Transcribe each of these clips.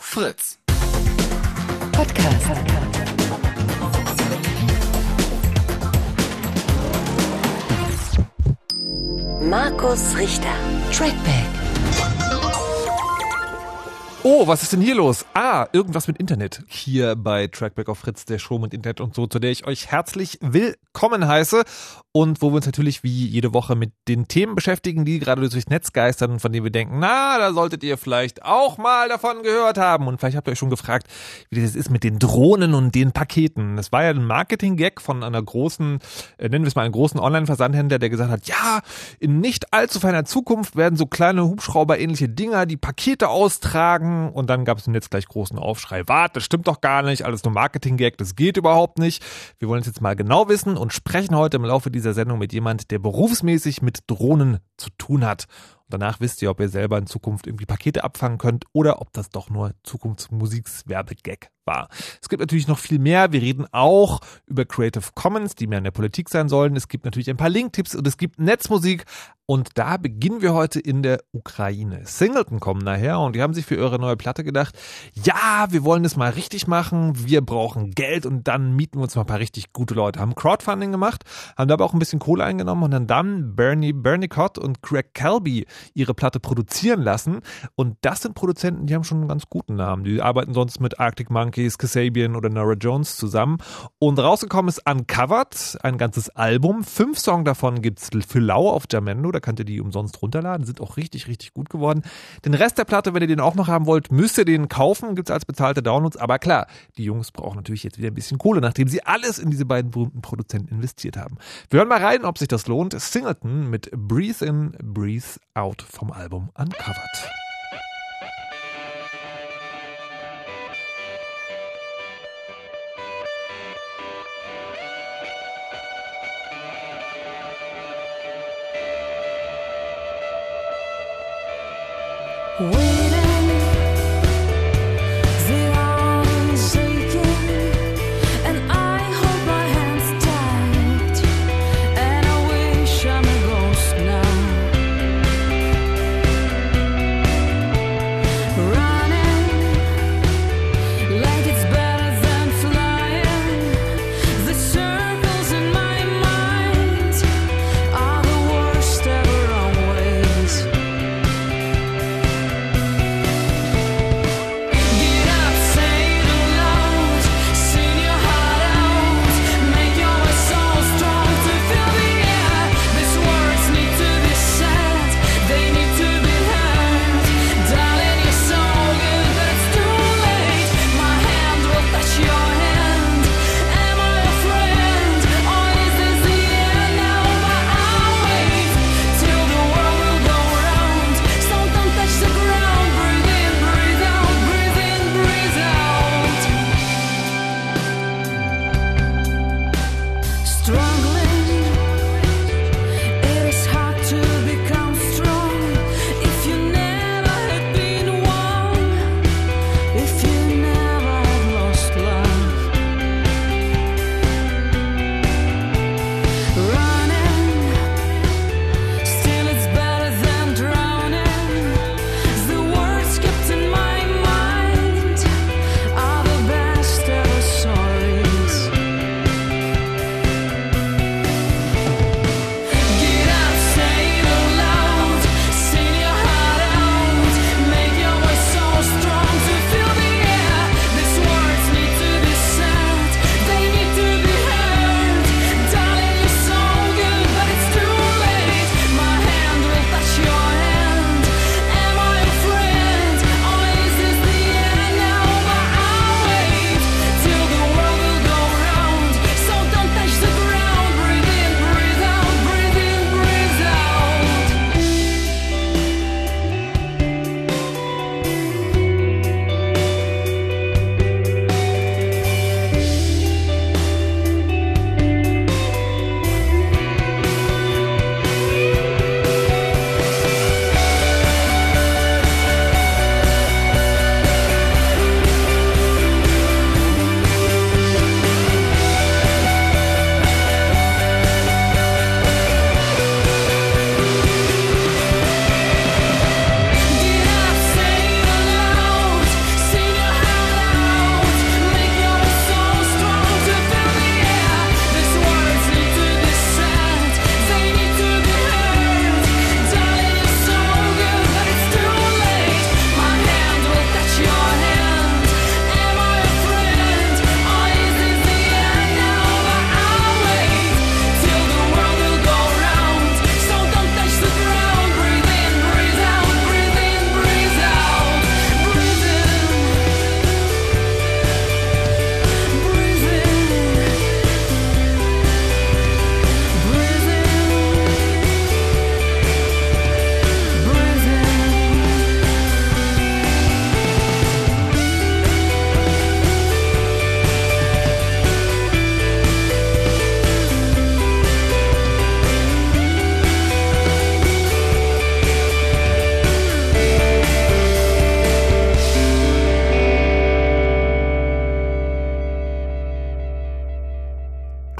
Fritz. Podcast. Markus Richter. Trackback. Oh, was ist denn hier los? Irgendwas mit Internet. Hier bei Trackback auf Fritz, der Show mit Internet und so, zu der ich euch herzlich willkommen heiße und wo wir uns natürlich wie jede Woche mit den Themen beschäftigen, die gerade durchs Netz geistern und von denen wir denken, da solltet ihr vielleicht auch mal davon gehört haben. Und vielleicht habt ihr euch schon gefragt, wie das ist mit den Drohnen und den Paketen. Das war ja ein Marketing-Gag von einer großen, nennen wir es mal einen großen Online-Versandhändler, der gesagt hat, ja, in nicht allzu ferner Zukunft werden so kleine Hubschrauber-ähnliche Dinger die Pakete austragen. Und dann gab es jetzt gleich großen Aufschrei. Warte, das stimmt doch gar nicht, alles nur Marketing-Gag, das geht überhaupt nicht. Wir wollen es jetzt mal genau wissen und sprechen heute im Laufe dieser Sendung mit jemand, der berufsmäßig mit Drohnen zu tun hat. Und danach wisst ihr, ob ihr selber in Zukunft irgendwie Pakete abfangen könnt oder ob das doch nur Zukunftsmusikswerbegag war. Es gibt natürlich noch viel mehr. Wir reden auch über Creative Commons, die mehr in der Politik sein sollen. Es gibt natürlich ein paar Link-Tipps und es gibt Netzmusik. Und da beginnen wir heute in der Ukraine. Singleton kommen daher und die haben sich für ihre neue Platte gedacht, ja, wir wollen das mal richtig machen, wir brauchen Geld und dann mieten wir uns mal ein paar richtig gute Leute. Haben Crowdfunding gemacht, haben dabei auch ein bisschen Kohle eingenommen und dann Bernie Bernicott und Greg Kelby ihre Platte produzieren lassen. Und das sind Produzenten, die haben schon einen ganz guten Namen. Die arbeiten sonst mit Arctic Monkeys, Kasabian oder Nora Jones zusammen. Und rausgekommen ist Uncovered, ein ganzes Album. 5 Songs davon gibt's für lau auf Jamendo. Da könnt ihr die umsonst runterladen. Sind auch richtig, richtig gut geworden. Den Rest der Platte, wenn ihr den auch noch haben wollt, müsst ihr den kaufen. Gibt's als bezahlte Downloads. Aber klar, die Jungs brauchen natürlich jetzt wieder ein bisschen Kohle, nachdem sie alles in diese beiden berühmten Produzenten investiert haben. Wir hören mal rein, ob sich das lohnt. Singleton mit Breathe In, Breathe Out vom Album Uncovered.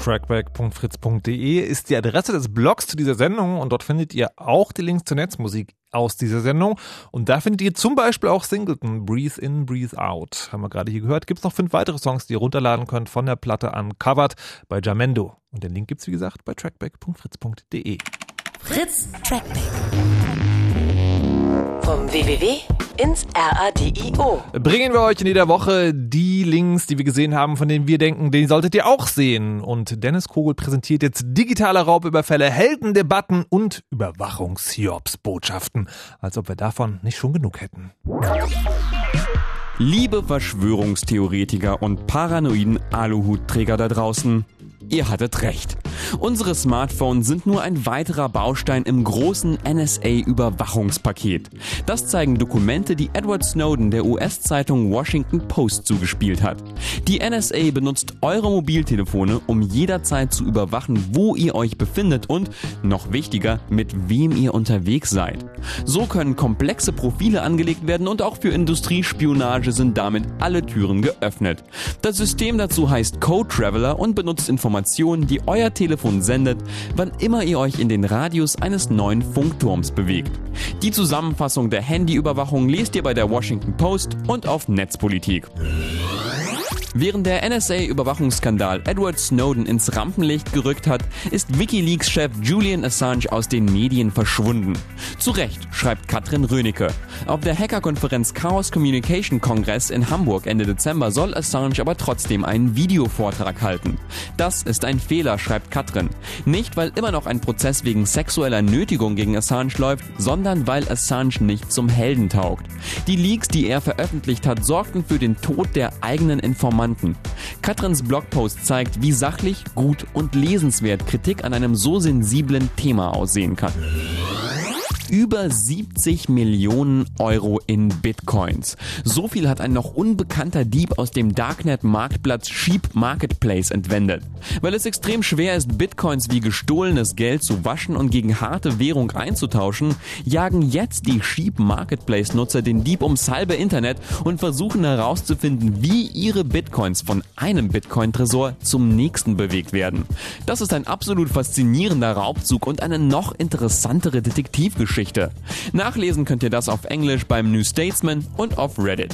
trackback.fritz.de ist die Adresse des Blogs zu dieser Sendung und dort findet ihr auch die Links zur Netzmusik aus dieser Sendung. Und da findet ihr zum Beispiel auch Singleton, Breathe In, Breathe Out. Haben wir gerade hier gehört. Gibt es noch 5 weitere Songs, die ihr runterladen könnt von der Platte Uncovered bei Jamendo. Und den Link gibt's wie gesagt bei trackback.fritz.de. Fritz Trackback. Vom www ins RADIO. Bringen wir euch in jeder Woche die Links, die wir gesehen haben, von denen wir denken, den solltet ihr auch sehen. Und Dennis Kogel präsentiert jetzt digitale Raubüberfälle, Heldendebatten und Überwachungs-Hiobs-Botschaften. Als ob wir davon nicht schon genug hätten. Liebe Verschwörungstheoretiker und paranoiden Aluhutträger da draußen, ihr hattet recht. Unsere Smartphones sind nur ein weiterer Baustein im großen NSA-Überwachungspaket. Das zeigen Dokumente, die Edward Snowden der US-Zeitung Washington Post zugespielt hat. Die NSA benutzt eure Mobiltelefone, um jederzeit zu überwachen, wo ihr euch befindet und, noch wichtiger, mit wem ihr unterwegs seid. So können komplexe Profile angelegt werden und auch für Industriespionage sind damit alle Türen geöffnet. Das System dazu heißt Code Traveler und benutzt Informationen, die euer Telefon sendet, wann immer ihr euch in den Radius eines neuen Funkturms bewegt. Die Zusammenfassung der Handyüberwachung lest ihr bei der Washington Post und auf Netzpolitik. Während der NSA-Überwachungsskandal Edward Snowden ins Rampenlicht gerückt hat, ist WikiLeaks-Chef Julian Assange aus den Medien verschwunden. Zu Recht, schreibt Katrin Rönecke. Auf der Hackerkonferenz Chaos Communication Congress in Hamburg Ende Dezember soll Assange aber trotzdem einen Videovortrag halten. Das ist ein Fehler, schreibt Katrin. Nicht, weil immer noch ein Prozess wegen sexueller Nötigung gegen Assange läuft, sondern weil Assange nicht zum Helden taugt. Die Leaks, die er veröffentlicht hat, sorgten für den Tod der eigenen Informanten. Katrins Blogpost zeigt, wie sachlich, gut und lesenswert Kritik an einem so sensiblen Thema aussehen kann. Über 70 Millionen Euro in Bitcoins. So viel hat ein noch unbekannter Dieb aus dem Darknet-Marktplatz Sheep Marketplace entwendet. Weil es extrem schwer ist, Bitcoins wie gestohlenes Geld zu waschen und gegen harte Währung einzutauschen, jagen jetzt die Sheep Marketplace-Nutzer den Dieb ums halbe Internet und versuchen herauszufinden, wie ihre Bitcoins von einem Bitcoin-Tresor zum nächsten bewegt werden. Das ist ein absolut faszinierender Raubzug und eine noch interessantere Detektivgeschichte. Nachlesen könnt ihr das auf Englisch beim New Statesman und auf Reddit.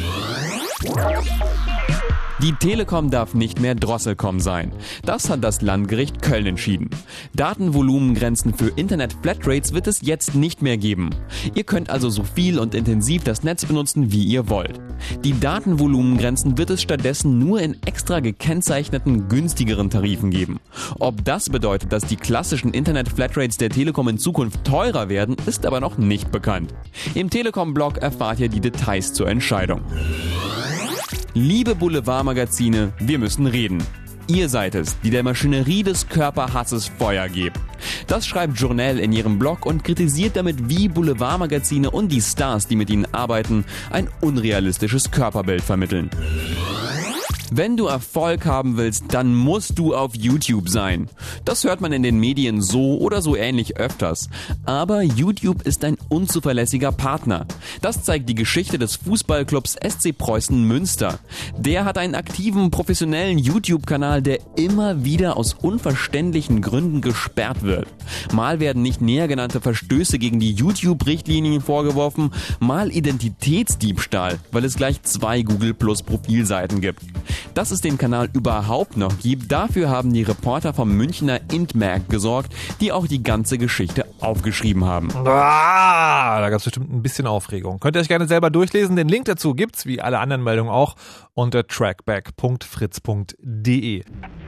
Die Telekom darf nicht mehr Drosselcom sein. Das hat das Landgericht Köln entschieden. Datenvolumengrenzen für Internet-Flatrates wird es jetzt nicht mehr geben. Ihr könnt also so viel und intensiv das Netz benutzen, wie ihr wollt. Die Datenvolumengrenzen wird es stattdessen nur in extra gekennzeichneten, günstigeren Tarifen geben. Ob das bedeutet, dass die klassischen Internet-Flatrates der Telekom in Zukunft teurer werden, ist aber noch nicht bekannt. Im Telekom-Blog erfahrt ihr die Details zur Entscheidung. Liebe Boulevardmagazine, wir müssen reden. Ihr seid es, die der Maschinerie des Körperhasses Feuer gebt. Das schreibt Journal in ihrem Blog und kritisiert damit, wie Boulevardmagazine und die Stars, die mit ihnen arbeiten, ein unrealistisches Körperbild vermitteln. Wenn du Erfolg haben willst, dann musst du auf YouTube sein. Das hört man in den Medien so oder so ähnlich öfters. Aber YouTube ist ein unzuverlässiger Partner. Das zeigt die Geschichte des Fußballclubs SC Preußen Münster. Der hat einen aktiven, professionellen YouTube-Kanal, der immer wieder aus unverständlichen Gründen gesperrt wird. Mal werden nicht näher genannte Verstöße gegen die YouTube-Richtlinien vorgeworfen, mal Identitätsdiebstahl, weil es gleich 2 Google Plus Profilseiten gibt. Dass es den Kanal überhaupt noch gibt, dafür haben die Reporter vom Münchner Intmerk gesorgt, die auch die ganze Geschichte aufgeschrieben haben. Da gab es bestimmt ein bisschen Aufregung. Könnt ihr euch gerne selber durchlesen. Den Link dazu gibt's, wie alle anderen Meldungen auch, unter trackback.fritz.de.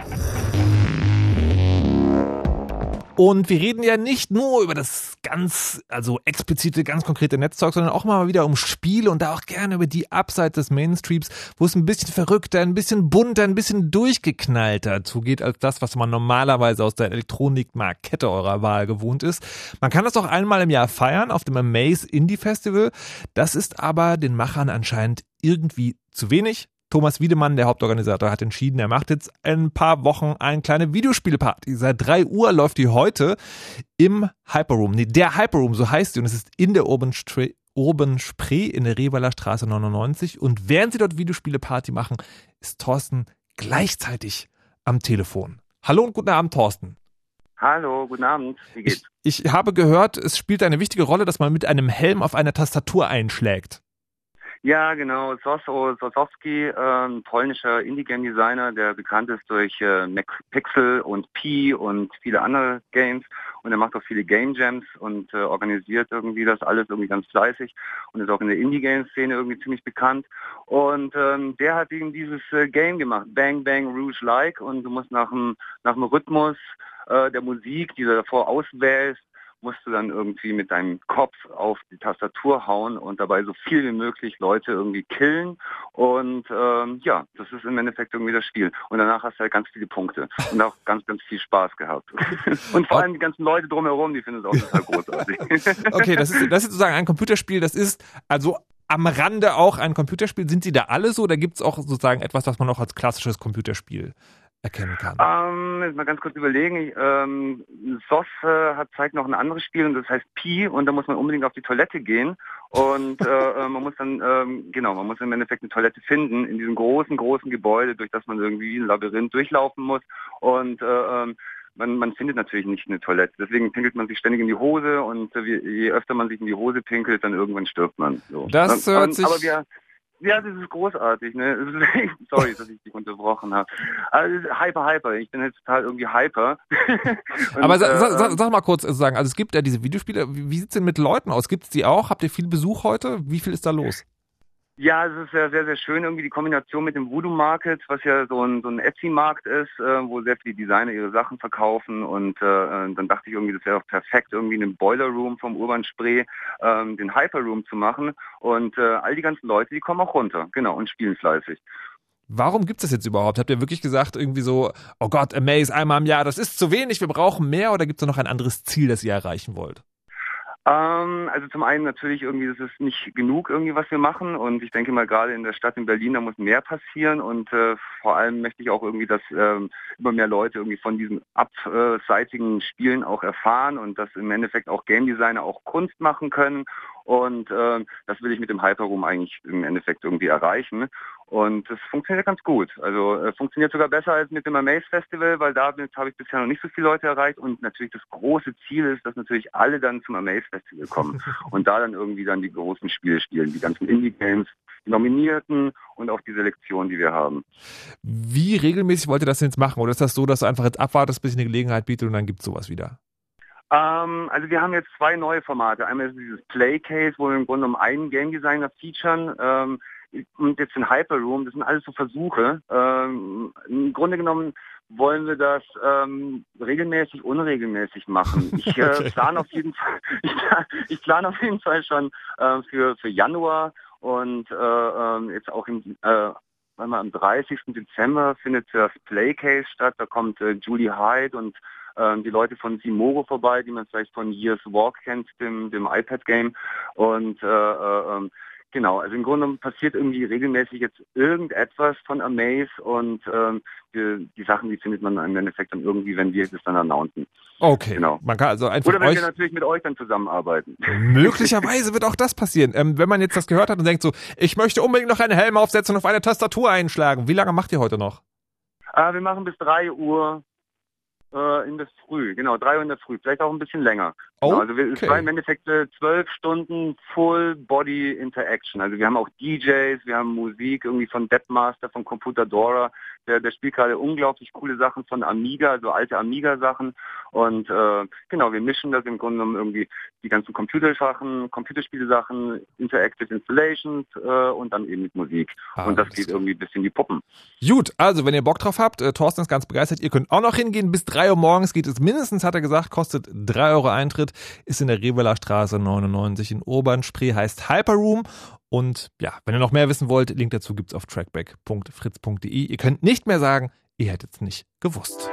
Und wir reden ja nicht nur über das ganz explizite, ganz konkrete Netztalk, sondern auch mal wieder um Spiele und da auch gerne über die abseits des Mainstreams, wo es ein bisschen verrückter, ein bisschen bunter, ein bisschen durchgeknallter zugeht als das, was man normalerweise aus der Elektronikmarkette eurer Wahl gewohnt ist. Man kann das auch einmal im Jahr feiern auf dem Amaze Indie Festival. Das ist aber den Machern anscheinend irgendwie zu wenig. Thomas Wiedemann, der Hauptorganisator, hat entschieden, er macht jetzt ein paar Wochen eine kleine Videospielparty. Seit 3 Uhr läuft die heute im Hyperroom. Der Hyperroom, so heißt sie, und es ist in der Urban Spree in der Revaler Straße 99. Und während sie dort Videospieleparty machen, ist Thorsten gleichzeitig am Telefon. Hallo und guten Abend, Thorsten. Hallo, guten Abend. Wie geht's? Ich habe gehört, es spielt eine wichtige Rolle, dass man mit einem Helm auf einer Tastatur einschlägt. Ja, genau. Zoso Sosowski, ein polnischer Indie-Game-Designer, der bekannt ist durch MacPixel und Pi und viele andere Games. Und er macht auch viele Game Jams und organisiert irgendwie das alles irgendwie ganz fleißig und ist auch in der Indie-Game-Szene irgendwie ziemlich bekannt. Und der hat eben dieses Game gemacht, Bang Bang Rouge Like. Und du musst nach dem Rhythmus der Musik, die du davor auswählst, musst du dann irgendwie mit deinem Kopf auf die Tastatur hauen und dabei so viel wie möglich Leute irgendwie killen. Und ja, das ist im Endeffekt irgendwie das Spiel. Und danach hast du halt ganz viele Punkte und auch ganz, ganz viel Spaß gehabt. Und vor allem die ganzen Leute drumherum, die finden es auch total großartig. Okay, das ist sozusagen ein Computerspiel, das ist also am Rande auch ein Computerspiel. Sind sie da alle so oder gibt es auch sozusagen etwas, was man auch als klassisches Computerspiel erkennen kann? Jetzt mal ganz kurz überlegen. SOS zeigt noch ein anderes Spiel und das heißt Pi und da muss man unbedingt auf die Toilette gehen und man muss dann, man muss im Endeffekt eine Toilette finden in diesem großen Gebäude, durch das man irgendwie wie ein Labyrinth durchlaufen muss und man findet natürlich nicht eine Toilette. Deswegen pinkelt man sich ständig in die Hose und je öfter man sich in die Hose pinkelt, dann irgendwann stirbt man. So. Das hört sich... Ja, das ist großartig, ne? Sorry, dass ich dich unterbrochen habe. Also, hyper. Ich bin jetzt total irgendwie hyper. Und, aber sag mal kurz, also es gibt ja diese Videospiele. Wie sieht's denn mit Leuten aus? Gibt's die auch? Habt ihr viel Besuch heute? Wie viel ist da los? Ja, es ist ja sehr, sehr schön, irgendwie die Kombination mit dem Voodoo Market, was ja so ein Etsy-Markt ist, wo sehr viele Designer ihre Sachen verkaufen und dann dachte ich irgendwie, das wäre auch perfekt, irgendwie in dem Boiler Room vom Urban Spree den Hyper Room zu machen und all die ganzen Leute, die kommen auch runter, genau, und spielen fleißig. Warum gibt es das jetzt überhaupt? Habt ihr wirklich gesagt, irgendwie so, oh Gott, Amaze einmal im Jahr, das ist zu wenig, wir brauchen mehr, oder gibt es noch ein anderes Ziel, das ihr erreichen wollt? Also zum einen natürlich irgendwie, das ist nicht genug irgendwie, was wir machen und ich denke mal gerade in der Stadt in Berlin, da muss mehr passieren und vor allem möchte ich auch irgendwie, dass immer mehr Leute irgendwie von diesen abseitigen Spielen auch erfahren und dass im Endeffekt auch Game Designer auch Kunst machen können und das will ich mit dem Hyperroom eigentlich im Endeffekt irgendwie erreichen. Und das funktioniert ganz gut. Also funktioniert sogar besser als mit dem Amaze Festival, weil damit habe ich bisher noch nicht so viele Leute erreicht. Und natürlich das große Ziel ist, dass natürlich alle dann zum Amaze Festival kommen und da dann irgendwie dann die großen Spiele spielen, die ganzen Indie-Games, die Nominierten und auch die Selektion, die wir haben. Wie regelmäßig wollt ihr das denn jetzt machen? Oder ist das so, dass du einfach jetzt abwartest, bis ich eine Gelegenheit biete und dann gibt es sowas wieder? Also wir haben jetzt 2 neue Formate. Einmal ist dieses Playcase, wo wir im Grunde um einen Game Designer featuren. Und jetzt den Hyperroom, das sind alles so Versuche. Im Grunde genommen wollen wir das regelmäßig, unregelmäßig machen. Ich plane auf jeden Fall schon für Januar und jetzt auch am 30. Dezember findet das Playcase statt. Da kommt Julie Hyde und die Leute von Simogo vorbei, die man vielleicht von Years Walk kennt, dem iPad-Game. Und genau, also im Grunde passiert irgendwie regelmäßig jetzt irgendetwas von Amaze und die Sachen, die findet man im Endeffekt dann irgendwie, wenn wir das dann announcen. Okay, genau. Man kann also einfach oder wenn wir natürlich mit euch dann zusammenarbeiten. Möglicherweise wird auch das passieren. Wenn man jetzt das gehört hat und denkt so, ich möchte unbedingt noch einen Helm aufsetzen und auf eine Tastatur einschlagen. Wie lange macht ihr heute noch? Wir machen bis 3 Uhr. In der Früh, genau, 3 Uhr in der Früh, vielleicht auch ein bisschen länger. Genau, also es war im Endeffekt 12 Stunden Full Body Interaction. Also wir haben auch DJs, wir haben Musik irgendwie von Deadmaster, von Computadora. Der spielt gerade unglaublich coole Sachen von Amiga, also alte Amiga-Sachen. Und genau, wir mischen das im Grunde genommen irgendwie die ganzen Computersachen, Computerspiele-Sachen, Interactive Installations und dann eben mit Musik. Und das geht irgendwie bis in die Puppen. Gut, also wenn ihr Bock drauf habt, Thorsten ist ganz begeistert, ihr könnt auch noch hingehen. Bis 3 Uhr morgens geht es mindestens, hat er gesagt, kostet 3 Euro Eintritt, ist in der Reveler Straße 99 in Urban-Spree, heißt Hyperroom. Und ja, wenn ihr noch mehr wissen wollt, Link dazu gibt's auf trackback.fritz.de. Ihr könnt nicht mehr sagen, ihr hättet es nicht gewusst.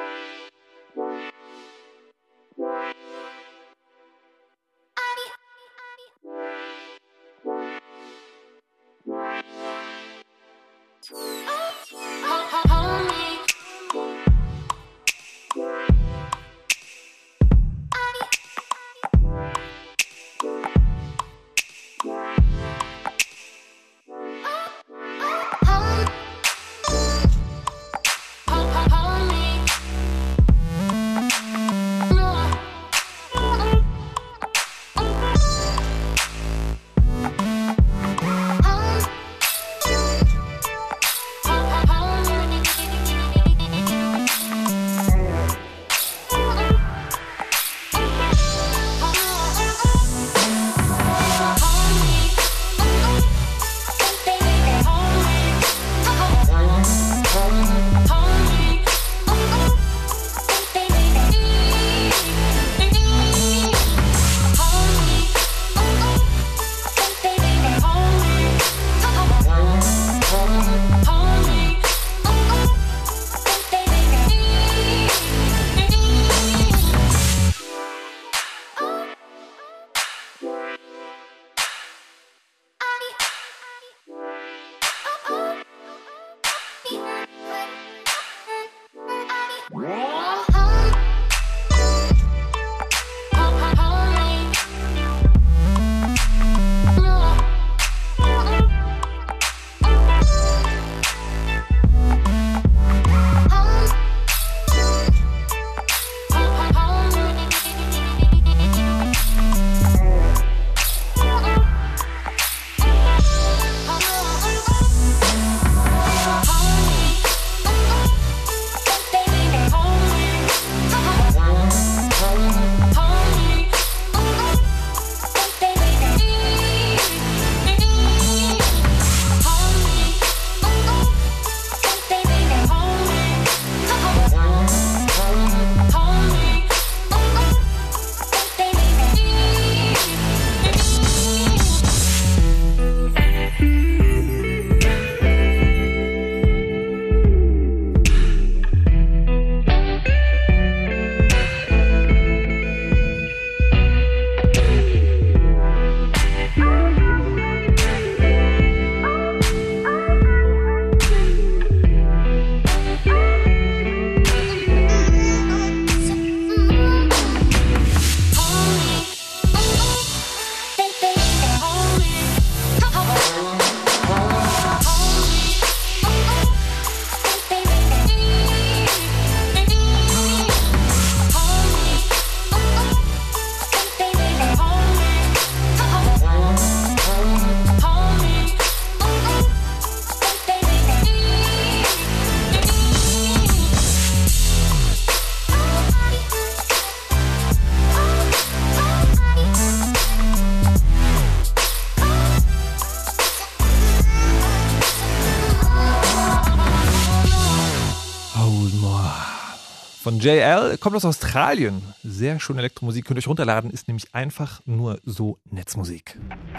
Von JL, kommt aus Australien. Sehr schöne Elektromusik, könnt ihr euch runterladen, ist nämlich einfach nur so Netzmusik.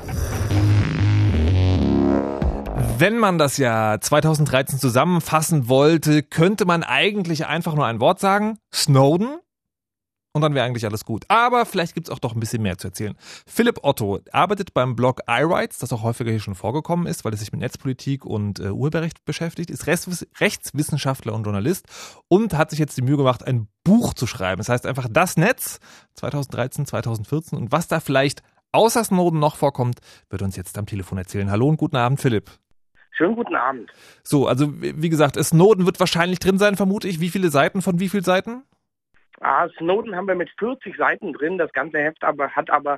Wenn man das Jahr 2013 zusammenfassen wollte, könnte man eigentlich einfach nur ein Wort sagen, Snowden. Und dann wäre eigentlich alles gut. Aber vielleicht gibt es auch doch ein bisschen mehr zu erzählen. Philipp Otto arbeitet beim Blog iRights, das auch häufiger hier schon vorgekommen ist, weil es sich mit Netzpolitik und Urheberrecht beschäftigt, ist Rechtswissenschaftler und Journalist und hat sich jetzt die Mühe gemacht, ein Buch zu schreiben. Das heißt einfach das Netz 2013, 2014 und was da vielleicht außer Snowden noch vorkommt, wird uns jetzt am Telefon erzählen. Hallo und guten Abend, Philipp. Schönen guten Abend. So, also wie gesagt, Snowden wird wahrscheinlich drin sein, vermute ich. Wie viele Seiten von wie vielen Seiten? Snowden haben wir mit 40 Seiten drin. Das ganze Heft hat aber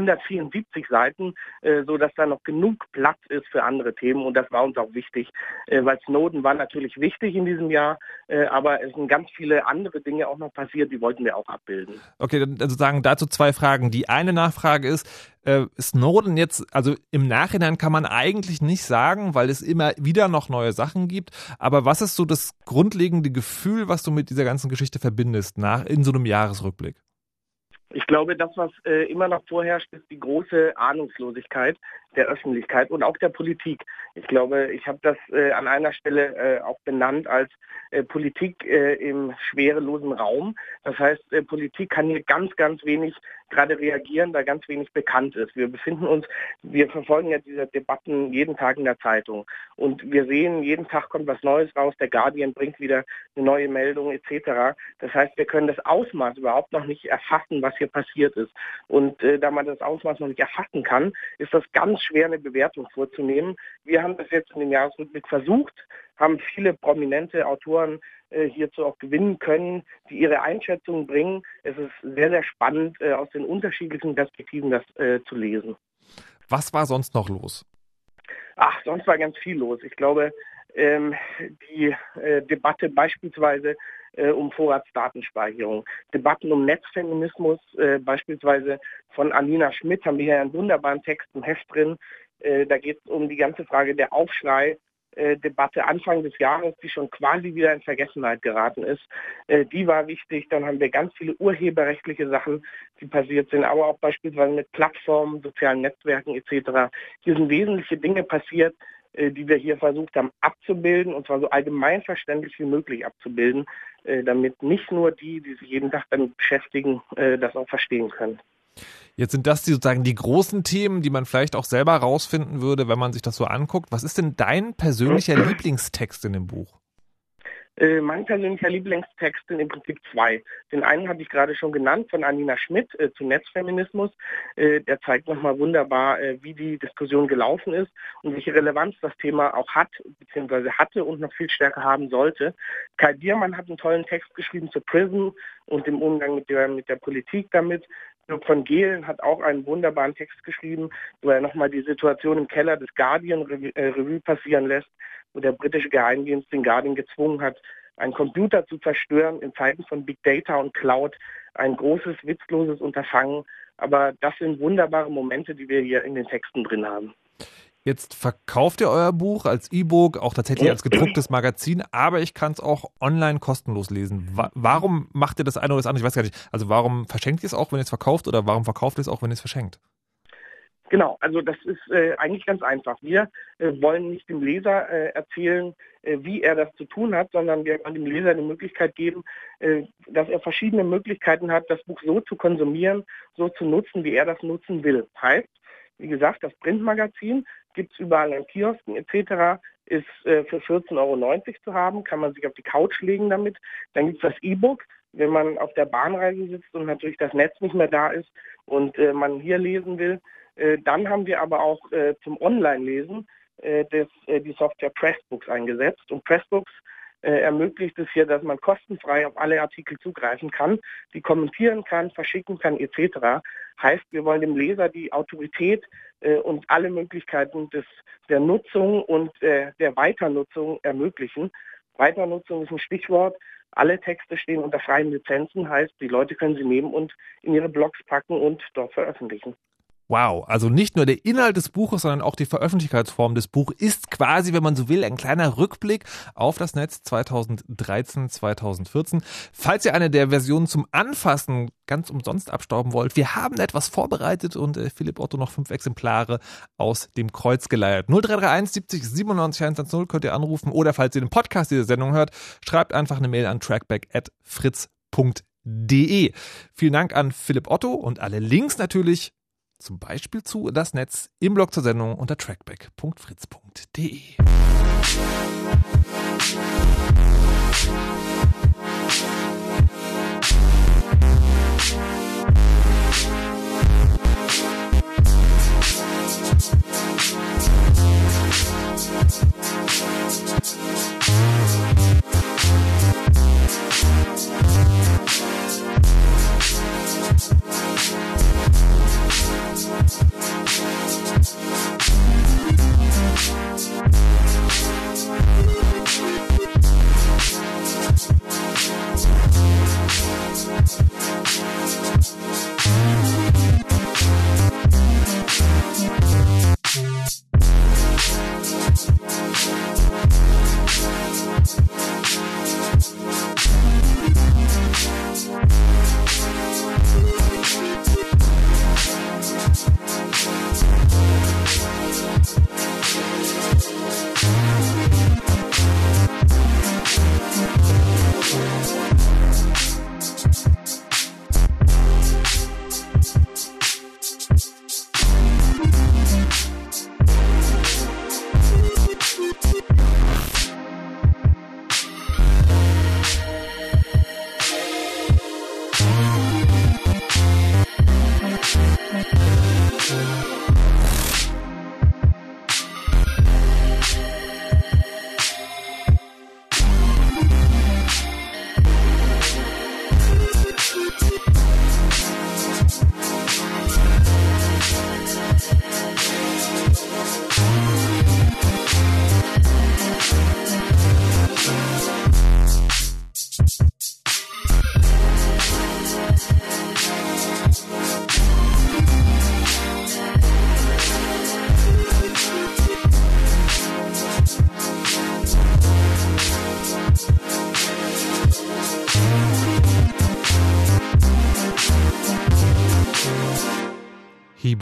174 Seiten, sodass da noch genug Platz ist für andere Themen. Und das war uns auch wichtig, weil Snowden war natürlich wichtig in diesem Jahr, aber es sind ganz viele andere Dinge auch noch passiert, die wollten wir auch abbilden. Okay, dann sozusagen dazu zwei Fragen. Die eine Nachfrage ist, Snowden jetzt, also im Nachhinein kann man eigentlich nicht sagen, weil es immer wieder noch neue Sachen gibt. Aber was ist so das grundlegende Gefühl, was du mit dieser ganzen Geschichte verbindest, in so einem Jahresrückblick? Ich glaube, das, was immer noch vorherrscht, ist die große Ahnungslosigkeit der Öffentlichkeit und auch der Politik. Ich glaube, ich habe das an einer Stelle auch benannt als Politik im schwerelosen Raum. Das heißt, Politik kann hier ganz, ganz wenig gerade reagieren, da ganz wenig bekannt ist. Wir verfolgen ja diese Debatten jeden Tag in der Zeitung und wir sehen, jeden Tag kommt was Neues raus, der Guardian bringt wieder eine neue Meldung etc. Das heißt, wir können das Ausmaß überhaupt noch nicht erfassen, was hier passiert ist. Und da man das Ausmaß noch nicht erfassen kann, ist das ganz schwer, eine Bewertung vorzunehmen. Wir haben das jetzt in dem Jahresrückblick versucht, haben viele prominente Autoren hierzu auch gewinnen können, die ihre Einschätzungen bringen. Es ist sehr, sehr spannend, aus den unterschiedlichen Perspektiven das zu lesen. Was war sonst noch los? Sonst war ganz viel los. Ich glaube, die Debatte beispielsweise um Vorratsdatenspeicherung, Debatten um Netzfeminismus, beispielsweise von Alina Schmidt, haben wir hier einen wunderbaren Text im Heft drin. Da geht es um die ganze Frage der Aufschrei-Debatte Anfang des Jahres, die schon quasi wieder in Vergessenheit geraten ist. Die war wichtig. Dann haben wir ganz viele urheberrechtliche Sachen, die passiert sind, aber auch beispielsweise mit Plattformen, sozialen Netzwerken etc. Hier sind wesentliche Dinge passiert, die wir hier versucht haben abzubilden, und zwar so allgemeinverständlich wie möglich abzubilden, damit nicht nur die sich jeden Tag damit beschäftigen, das auch verstehen können. Jetzt sind das sozusagen die großen Themen, die man vielleicht auch selber rausfinden würde, wenn man sich das so anguckt. Was ist denn dein persönlicher Lieblingstext in dem Buch? Mein persönlicher Lieblingstext sind im Prinzip zwei. Den einen hatte ich gerade schon genannt, von Anina Schmidt zu Netzfeminismus. Der zeigt nochmal wunderbar, wie die Diskussion gelaufen ist und welche Relevanz das Thema auch hat, beziehungsweise hatte und noch viel stärker haben sollte. Kai Biermann hat einen tollen Text geschrieben zu PRISM und dem Umgang mit der Politik damit. Dirk von Gehlen hat auch einen wunderbaren Text geschrieben, wo er nochmal die Situation im Keller des Guardian Revue passieren lässt, wo der britische Geheimdienst den Guardian gezwungen hat, einen Computer zu zerstören in Zeiten von Big Data und Cloud. Ein großes, witzloses Unterfangen. Aber das sind wunderbare Momente, die wir hier in den Texten drin haben. Jetzt verkauft ihr euer Buch als E-Book, auch tatsächlich als gedrucktes Magazin, aber ich kann es auch online kostenlos lesen. Warum macht ihr das eine oder das andere? Ich weiß gar nicht. Also warum verschenkt ihr es auch, wenn ihr es verkauft, oder warum verkauft ihr es auch, wenn ihr es verschenkt? Genau, also das ist eigentlich ganz einfach. Wir wollen nicht dem Leser erzählen, wie er das zu tun hat, sondern wir wollen dem Leser die Möglichkeit geben, dass er verschiedene Möglichkeiten hat, das Buch so zu konsumieren, so zu nutzen, wie er das nutzen will. Heißt, wie gesagt, das Printmagazin gibt es überall an Kiosken etc., ist für 14,90 Euro zu haben, kann man sich auf die Couch legen damit. Dann gibt es das E-Book, wenn man auf der Bahnreise sitzt und natürlich das Netz nicht mehr da ist und man hier lesen will. Dann haben wir aber auch zum Online-Lesen die Software Pressbooks eingesetzt. Und Pressbooks ermöglicht es hier, dass man kostenfrei auf alle Artikel zugreifen kann, die kommentieren kann, verschicken kann etc. Heißt, wir wollen dem Leser die Autorität und alle Möglichkeiten der Nutzung und der Weiternutzung ermöglichen. Weiternutzung ist ein Stichwort. Alle Texte stehen unter freien Lizenzen, heißt, die Leute können sie nehmen und in ihre Blogs packen und dort veröffentlichen. Wow, also nicht nur der Inhalt des Buches, sondern auch die Veröffentlichungsform des Buches ist quasi, wenn man so will, ein kleiner Rückblick auf das Netz 2013, 2014. Falls ihr eine der Versionen zum Anfassen ganz umsonst abstauben wollt, wir haben etwas vorbereitet und Philipp Otto noch 5 Exemplare aus dem Kreuz geleiert. 0331 70 97 110 könnt ihr anrufen, oder falls ihr den Podcast dieser Sendung hört, schreibt einfach eine Mail an trackback@fritz.de. Vielen Dank an Philipp Otto und alle Links natürlich zum Beispiel zu Das Netz im Blog zur Sendung unter trackback.fritz.de.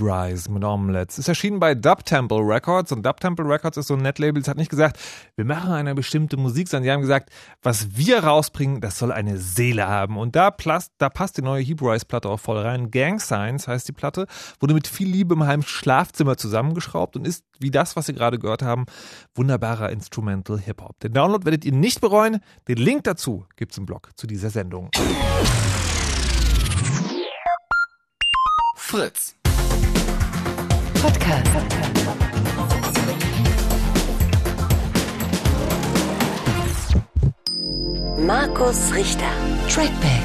Hebrise mit Omelettes. Ist erschienen bei Dub Temple Records und Dub Temple Records ist so ein Netlabel, das hat nicht gesagt, wir machen eine bestimmte Musik, sondern die haben gesagt, was wir rausbringen, das soll eine Seele haben. Und da passt die neue Hebrise-Platte auch voll rein. Gang Signs heißt die Platte, wurde mit viel Liebe im Heimschlafzimmer zusammengeschraubt und ist, wie das, was Sie gerade gehört haben, wunderbarer Instrumental Hip-Hop. Den Download werdet ihr nicht bereuen. Den Link dazu gibt's im Blog zu dieser Sendung. Fritz. Podcast. Markus Richter. Trackback.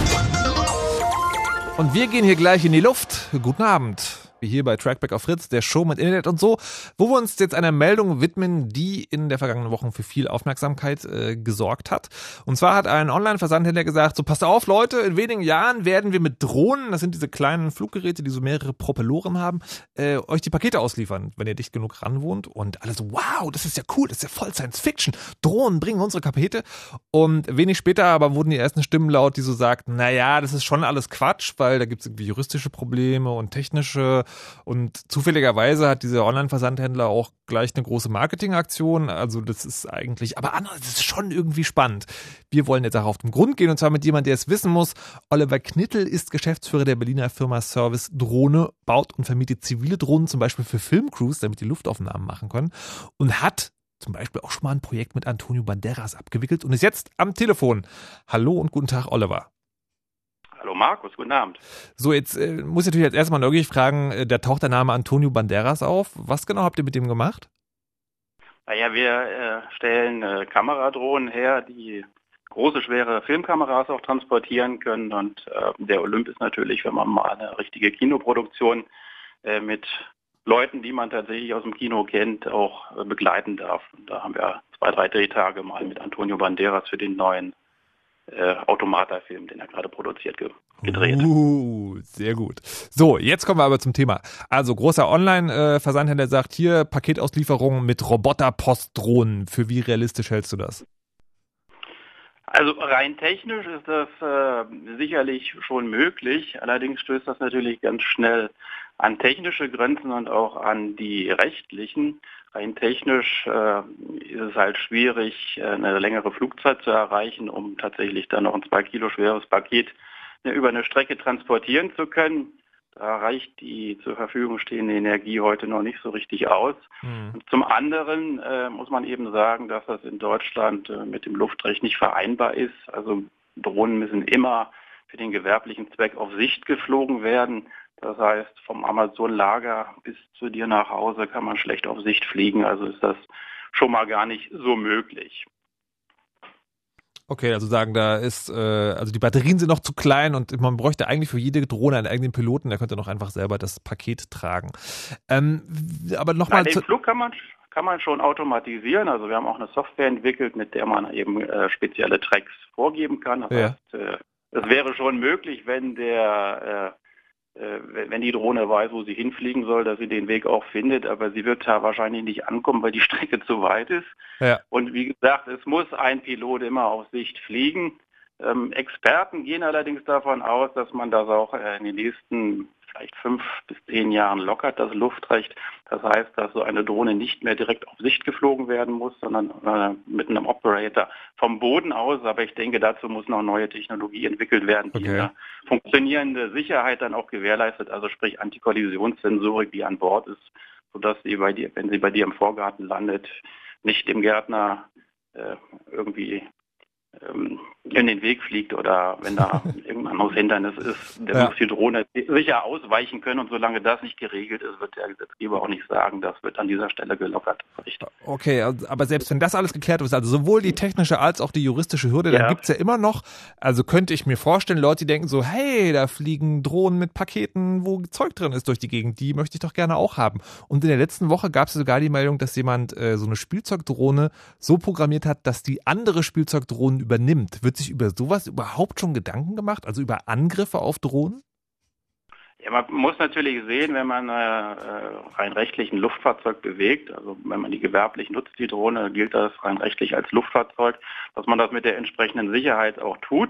Und wir gehen hier gleich in die Luft. Guten Abend. Hier bei Trackback auf Fritz, der Show mit Internet und so, wo wir uns jetzt einer Meldung widmen, die in der vergangenen Woche für viel Aufmerksamkeit gesorgt hat. Und zwar hat ein Online-Versandhändler gesagt, so passt auf Leute, in wenigen Jahren werden wir mit Drohnen, das sind diese kleinen Fluggeräte, die so mehrere Propelloren haben, euch die Pakete ausliefern, wenn ihr dicht genug ran wohnt. Und alle so, wow, das ist ja cool, das ist ja voll Science Fiction. Drohnen bringen unsere Pakete. Und wenig später aber wurden die ersten Stimmen laut, die so sagten, naja, das ist schon alles Quatsch, weil da gibt es irgendwie juristische Probleme und technische. Und zufälligerweise hat dieser Online-Versandhändler auch gleich eine große Marketingaktion. Also das ist eigentlich, aber das ist schon irgendwie spannend. Wir wollen jetzt auch auf den Grund gehen und zwar mit jemandem, der es wissen muss. Oliver Knittel ist Geschäftsführer der Berliner Firma Service Drohne, baut und vermietet zivile Drohnen zum Beispiel für Filmcrews, damit die Luftaufnahmen machen können und hat zum Beispiel auch schon mal ein Projekt mit Antonio Banderas abgewickelt und ist jetzt am Telefon. Hallo und guten Tag, Oliver. Hallo Markus, guten Abend. So, jetzt muss ich natürlich als erstes mal neugierig fragen, da taucht der Name Antonio Banderas auf. Was genau habt ihr mit dem gemacht? Naja, wir stellen Kameradrohnen her, die große, schwere Filmkameras auch transportieren können. Und der Olymp ist natürlich, wenn man mal eine richtige Kinoproduktion mit Leuten, die man tatsächlich aus dem Kino kennt, auch begleiten darf. Und da haben wir 2-3 Drehtage mal mit Antonio Banderas für den neuen Automata-Film, den er gerade produziert, gedreht. Sehr gut. So, jetzt kommen wir aber zum Thema. Also großer Online-Versandhändler sagt hier, Paketauslieferung mit Roboter-Postdrohnen. Für wie realistisch hältst du das? Also rein technisch ist das sicherlich schon möglich. Allerdings stößt das natürlich ganz schnell an technische Grenzen und auch an die rechtlichen. Rein technisch ist es halt schwierig, eine längere Flugzeit zu erreichen, um tatsächlich dann noch ein 2 Kilo schweres Paket über eine Strecke transportieren zu können. Da reicht die zur Verfügung stehende Energie heute noch nicht so richtig aus. Und zum anderen muss man eben sagen, dass das in Deutschland mit dem Luftrecht nicht vereinbar ist. Also Drohnen müssen immer für den gewerblichen Zweck auf Sicht geflogen werden. Das heißt, vom Amazon-Lager bis zu dir nach Hause kann man schlecht auf Sicht fliegen. Also ist das schon mal gar nicht so möglich. Okay, also sagen, da ist, also die Batterien sind noch zu klein und man bräuchte eigentlich für jede Drohne einen eigenen Piloten, der könnte noch einfach selber das Paket tragen. Aber nochmal. Den Flug kann man schon automatisieren. Also wir haben auch eine Software entwickelt, mit der man eben spezielle Tracks vorgeben kann. Das heißt, es wäre schon möglich, wenn die Drohne weiß, wo sie hinfliegen soll, dass sie den Weg auch findet, aber sie wird da wahrscheinlich nicht ankommen, weil die Strecke zu weit ist. Ja. Und wie gesagt, es muss ein Pilot immer auf Sicht fliegen. Experten gehen allerdings davon aus, dass man das auch in den nächsten vielleicht 5 bis 10 Jahren lockert, das Luftrecht. Das heißt, dass so eine Drohne nicht mehr direkt auf Sicht geflogen werden muss, sondern mit einem Operator vom Boden aus. Aber ich denke, dazu muss noch neue Technologie entwickelt werden, die eine funktionierende Sicherheit dann auch gewährleistet, also sprich Antikollisionssensorik, die an Bord ist, sodass sie wenn sie bei dir im Vorgarten landet, nicht dem Gärtner irgendwie in den Weg fliegt oder wenn da irgendein anderes Hindernis ist, dann muss die Drohne sicher ausweichen können und solange das nicht geregelt ist, wird der Gesetzgeber auch nicht sagen, das wird an dieser Stelle gelockert. Okay, aber selbst wenn das alles geklärt ist, also sowohl die technische als auch die juristische Hürde, dann gibt's ja immer noch, also könnte ich mir vorstellen, Leute, die denken so, hey, da fliegen Drohnen mit Paketen, wo Zeug drin ist durch die Gegend, die möchte ich doch gerne auch haben. Und in der letzten Woche gab es sogar die Meldung, dass jemand so eine Spielzeugdrohne so programmiert hat, dass die andere Spielzeugdrohnen übernimmt. Wird sich über sowas überhaupt schon Gedanken gemacht? Also über Angriffe auf Drohnen? Ja, man muss natürlich sehen, wenn man rein rechtlich ein Luftfahrzeug bewegt, also wenn man die gewerblich nutzt, die Drohne, gilt das rein rechtlich als Luftfahrzeug, dass man das mit der entsprechenden Sicherheit auch tut.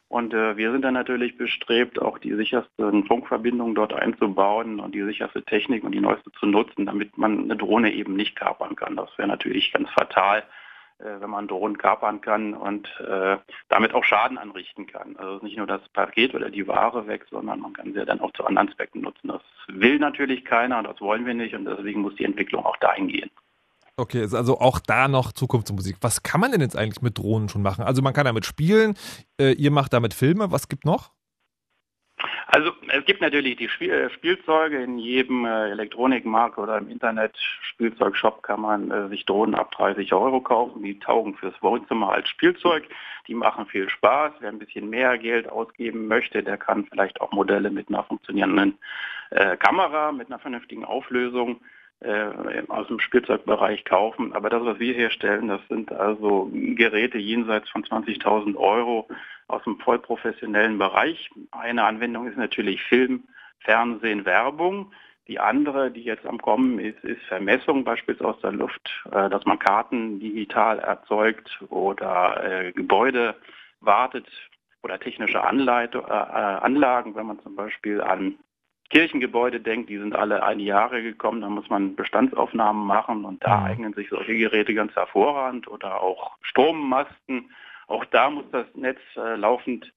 Und wir sind dann natürlich bestrebt, auch die sichersten Funkverbindungen dort einzubauen und die sicherste Technik und die neueste zu nutzen, damit man eine Drohne eben nicht kapern kann. Das wäre natürlich ganz fatal, wenn man Drohnen kapern kann und damit auch Schaden anrichten kann. Also nicht nur das Paket oder die Ware weg, sondern man kann sie dann auch zu anderen Zwecken nutzen. Das will natürlich keiner, das wollen wir nicht und deswegen muss die Entwicklung auch dahin gehen. Okay, ist also auch da noch Zukunftsmusik. Was kann man denn jetzt eigentlich mit Drohnen schon machen? Also man kann damit spielen, ihr macht damit Filme, was gibt noch? Also es gibt natürlich die Spielzeuge in jedem Elektronikmarkt oder im Internet-Spielzeugshop kann man sich Drohnen ab 30 € kaufen. Die taugen fürs Wohnzimmer als Spielzeug. Die machen viel Spaß. Wer ein bisschen mehr Geld ausgeben möchte, der kann vielleicht auch Modelle mit einer funktionierenden Kamera, mit einer vernünftigen Auflösung aus dem Spielzeugbereich kaufen. Aber das, was wir herstellen, das sind also Geräte jenseits von 20.000 € aus dem vollprofessionellen Bereich. Eine Anwendung ist natürlich Film, Fernsehen, Werbung. Die andere, die jetzt am Kommen ist Vermessung, beispielsweise aus der Luft, dass man Karten digital erzeugt oder Gebäude wartet oder technische Anlagen, wenn man zum Beispiel an Kirchengebäude denkt, die sind alle 1 Jahre gekommen, da muss man Bestandsaufnahmen machen und da eignen sich solche Geräte ganz hervorragend oder auch Strommasten. Auch da muss das Netz laufend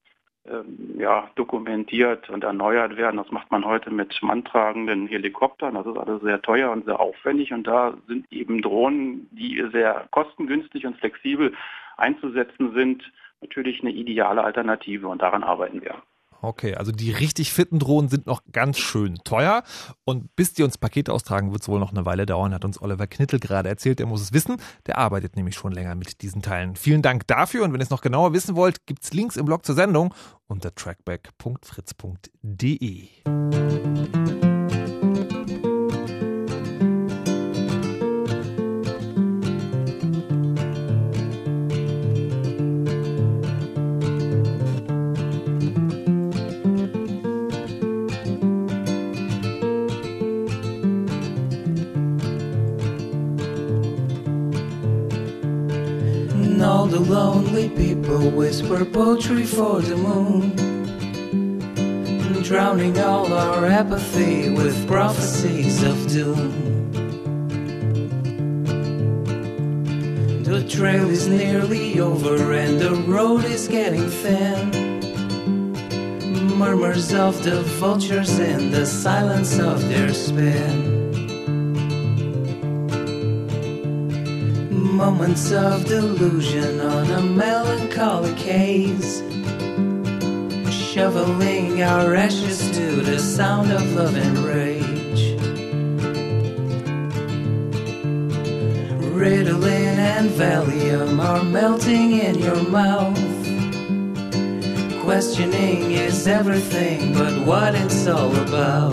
dokumentiert und erneuert werden. Das macht man heute mit manntragenden Helikoptern. Das ist alles sehr teuer und sehr aufwendig und da sind eben Drohnen, die sehr kostengünstig und flexibel einzusetzen sind, natürlich eine ideale Alternative und daran arbeiten wir. Okay, also die richtig fitten Drohnen sind noch ganz schön teuer und bis die uns Pakete austragen, wird es wohl noch eine Weile dauern, hat uns Oliver Knittel gerade erzählt. Er muss es wissen, der arbeitet nämlich schon länger mit diesen Teilen. Vielen Dank dafür und wenn ihr es noch genauer wissen wollt, gibt's Links im Blog zur Sendung unter trackback.fritz.de. All the lonely people whisper poetry for the moon, drowning all our apathy with prophecies of doom. The trail is nearly over and the road is getting thin. Murmurs of the vultures in the silence of their spin. Moments of delusion on a melancholic haze, shoveling our ashes to the sound of love and rage. Ritalin and Valium are melting in your mouth. Questioning is everything but what it's all about.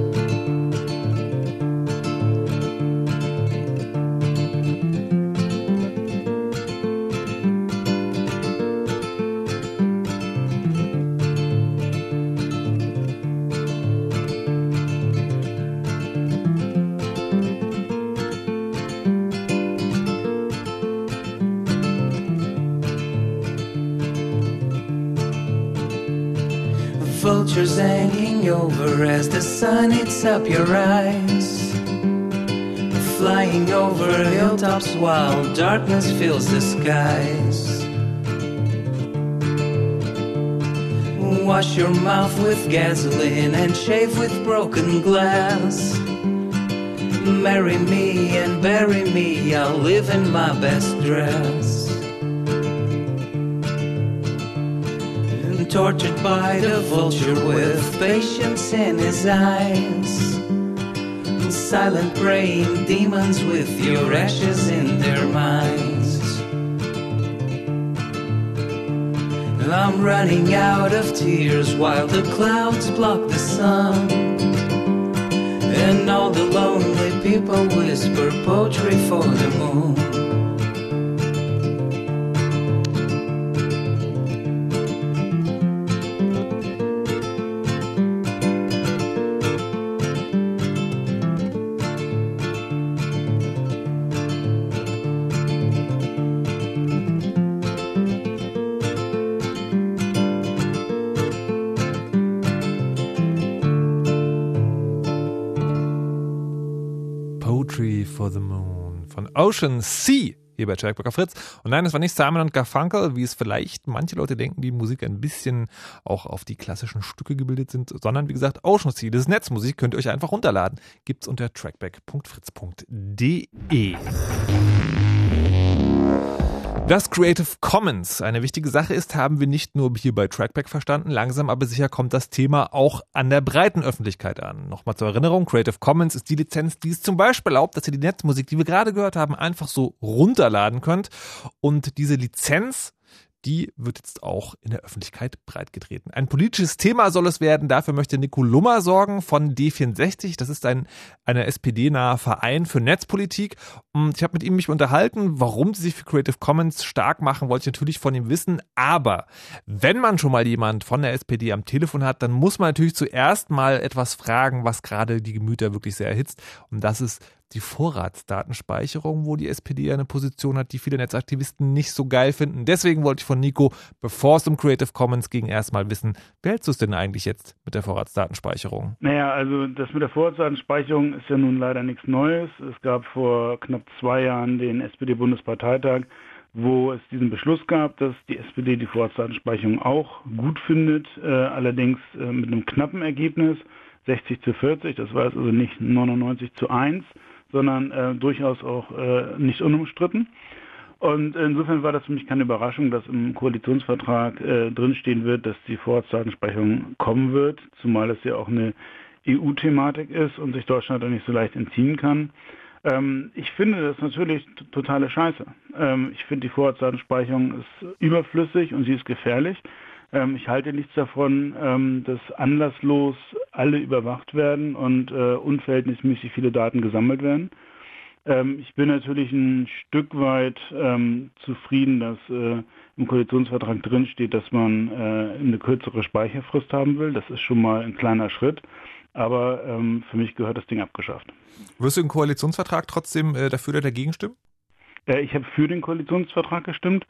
Vultures hanging over as the sun eats up your eyes, flying over hilltops while darkness fills the skies. Wash your mouth with gasoline and shave with broken glass. Marry me and bury me, I'll live in my best dress. Tortured by the vulture with patience in his eyes, silent praying demons with your ashes in their minds. I'm running out of tears while the clouds block the sun, and all the lonely people whisper poetry for the moon. Ready for the Moon von Ocean Sea hier bei Trackback auf Fritz. Und nein, es war nicht Simon & Garfunkel, wie es vielleicht manche Leute denken, die Musik ein bisschen auch auf die klassischen Stücke gebildet sind, sondern wie gesagt Ocean Sea. Das ist Netzmusik, könnt ihr euch einfach runterladen. Gibt's unter trackback.fritz.de. Dass Creative Commons eine wichtige Sache ist, haben wir nicht nur hier bei Trackback verstanden. Langsam aber sicher kommt das Thema auch an der breiten Öffentlichkeit an. Nochmal zur Erinnerung, Creative Commons ist die Lizenz, die es zum Beispiel erlaubt, dass ihr die Netzmusik, die wir gerade gehört haben, einfach so runterladen könnt. Und diese Lizenz, die wird jetzt auch in der Öffentlichkeit breitgetreten. Ein politisches Thema soll es werden. Dafür möchte Nico Lummer sorgen von D64. Das ist eine SPD-nahe Verein für Netzpolitik. Und ich habe mit ihm mich unterhalten, warum sie sich für Creative Commons stark machen, wollte ich natürlich von ihm wissen. Aber wenn man schon mal jemand von der SPD am Telefon hat, dann muss man natürlich zuerst mal etwas fragen, was gerade die Gemüter wirklich sehr erhitzt. Und das ist die Vorratsdatenspeicherung, wo die SPD eine Position hat, die viele Netzaktivisten nicht so geil finden. Deswegen wollte ich von Nico, bevor es um Creative Commons ging, erstmal wissen, wie hältst du es denn eigentlich jetzt mit der Vorratsdatenspeicherung? Naja, also das mit der Vorratsdatenspeicherung ist ja nun leider nichts Neues. Es gab vor knapp 2 Jahren den SPD-Bundesparteitag, wo es diesen Beschluss gab, dass die SPD die Vorratsdatenspeicherung auch gut findet, allerdings mit einem knappen Ergebnis, 60:40, das war es also nicht 99:1, sondern durchaus auch nicht unumstritten. Und insofern war das für mich keine Überraschung, dass im Koalitionsvertrag drinstehen wird, dass die Vorratsdatenspeicherung kommen wird, zumal es ja auch eine EU-Thematik ist und sich Deutschland da nicht so leicht entziehen kann. Ich finde das natürlich totale Scheiße. Ich finde, die Vorratsdatenspeicherung ist überflüssig und sie ist gefährlich. Ich halte nichts davon, dass anlasslos alle überwacht werden und unverhältnismäßig viele Daten gesammelt werden. Ich bin natürlich ein Stück weit zufrieden, dass im Koalitionsvertrag drinsteht, dass man eine kürzere Speicherfrist haben will. Das ist schon mal ein kleiner Schritt, aber für mich gehört das Ding abgeschafft. Wirst du im Koalitionsvertrag trotzdem dafür oder dagegen stimmen? Ich habe für den Koalitionsvertrag gestimmt,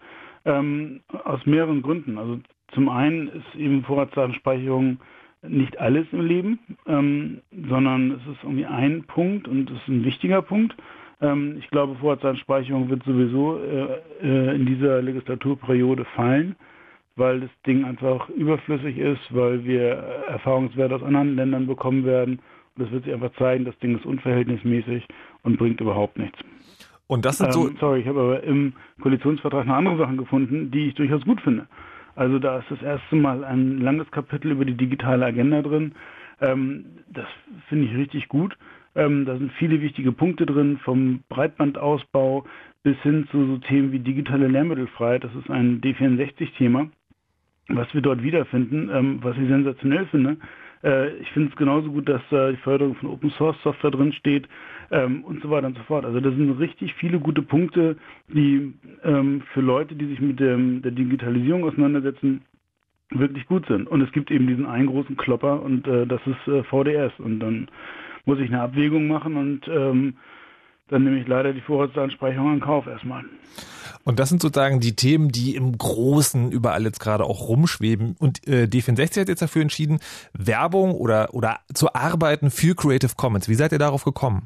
aus mehreren Gründen. Also zum einen ist eben Vorratsdatenspeicherung nicht alles im Leben, sondern es ist irgendwie ein Punkt und es ist ein wichtiger Punkt. Ich glaube, Vorratsdatenspeicherung wird sowieso in dieser Legislaturperiode fallen, weil das Ding einfach überflüssig ist, weil wir Erfahrungswerte aus anderen Ländern bekommen werden. Und das wird sich einfach zeigen, das Ding ist unverhältnismäßig und bringt überhaupt nichts. Und das sind ich habe aber im Koalitionsvertrag noch andere Sachen gefunden, die ich durchaus gut finde. Also da ist das erste Mal ein langes Kapitel über die digitale Agenda drin. Das finde ich richtig gut. Da sind viele wichtige Punkte drin, vom Breitbandausbau bis hin zu so Themen wie digitale Lehrmittelfreiheit. Das ist ein D64-Thema, was wir dort wiederfinden, was ich sensationell finde. Ich finde es genauso gut, dass die Förderung von Open-Source-Software drin steht und so weiter und so fort. Also das sind richtig viele gute Punkte, die für Leute, die sich mit der Digitalisierung auseinandersetzen, wirklich gut sind. Und es gibt eben diesen einen großen Klopper und das ist VDS. Und dann muss ich eine Abwägung machen und dann nehme ich leider die Vorratsdatenspeicherung in Kauf erstmal. Und das sind sozusagen die Themen, die im Großen überall jetzt gerade auch rumschweben. Und D64 hat jetzt dafür entschieden, Werbung oder zu arbeiten für Creative Commons. Wie seid ihr darauf gekommen?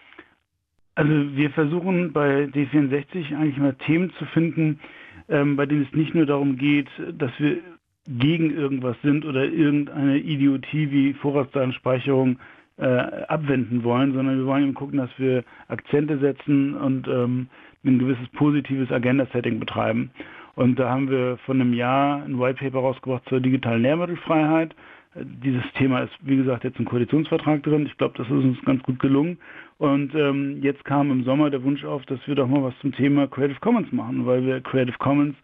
Also wir versuchen bei D64 eigentlich mal Themen zu finden, bei denen es nicht nur darum geht, dass wir gegen irgendwas sind oder irgendeine Idiotie wie Vorratsdatenspeicherung abwenden wollen, sondern wir wollen eben gucken, dass wir Akzente setzen und ein gewisses positives Agenda-Setting betreiben. Und da haben wir vor einem Jahr ein Whitepaper rausgebracht zur digitalen Lehrmittelfreiheit. Dieses Thema ist, wie gesagt, jetzt im Koalitionsvertrag drin. Ich glaube, das ist uns ganz gut gelungen. Und jetzt kam im Sommer der Wunsch auf, dass wir doch mal was zum Thema Creative Commons machen, weil wir Creative Commons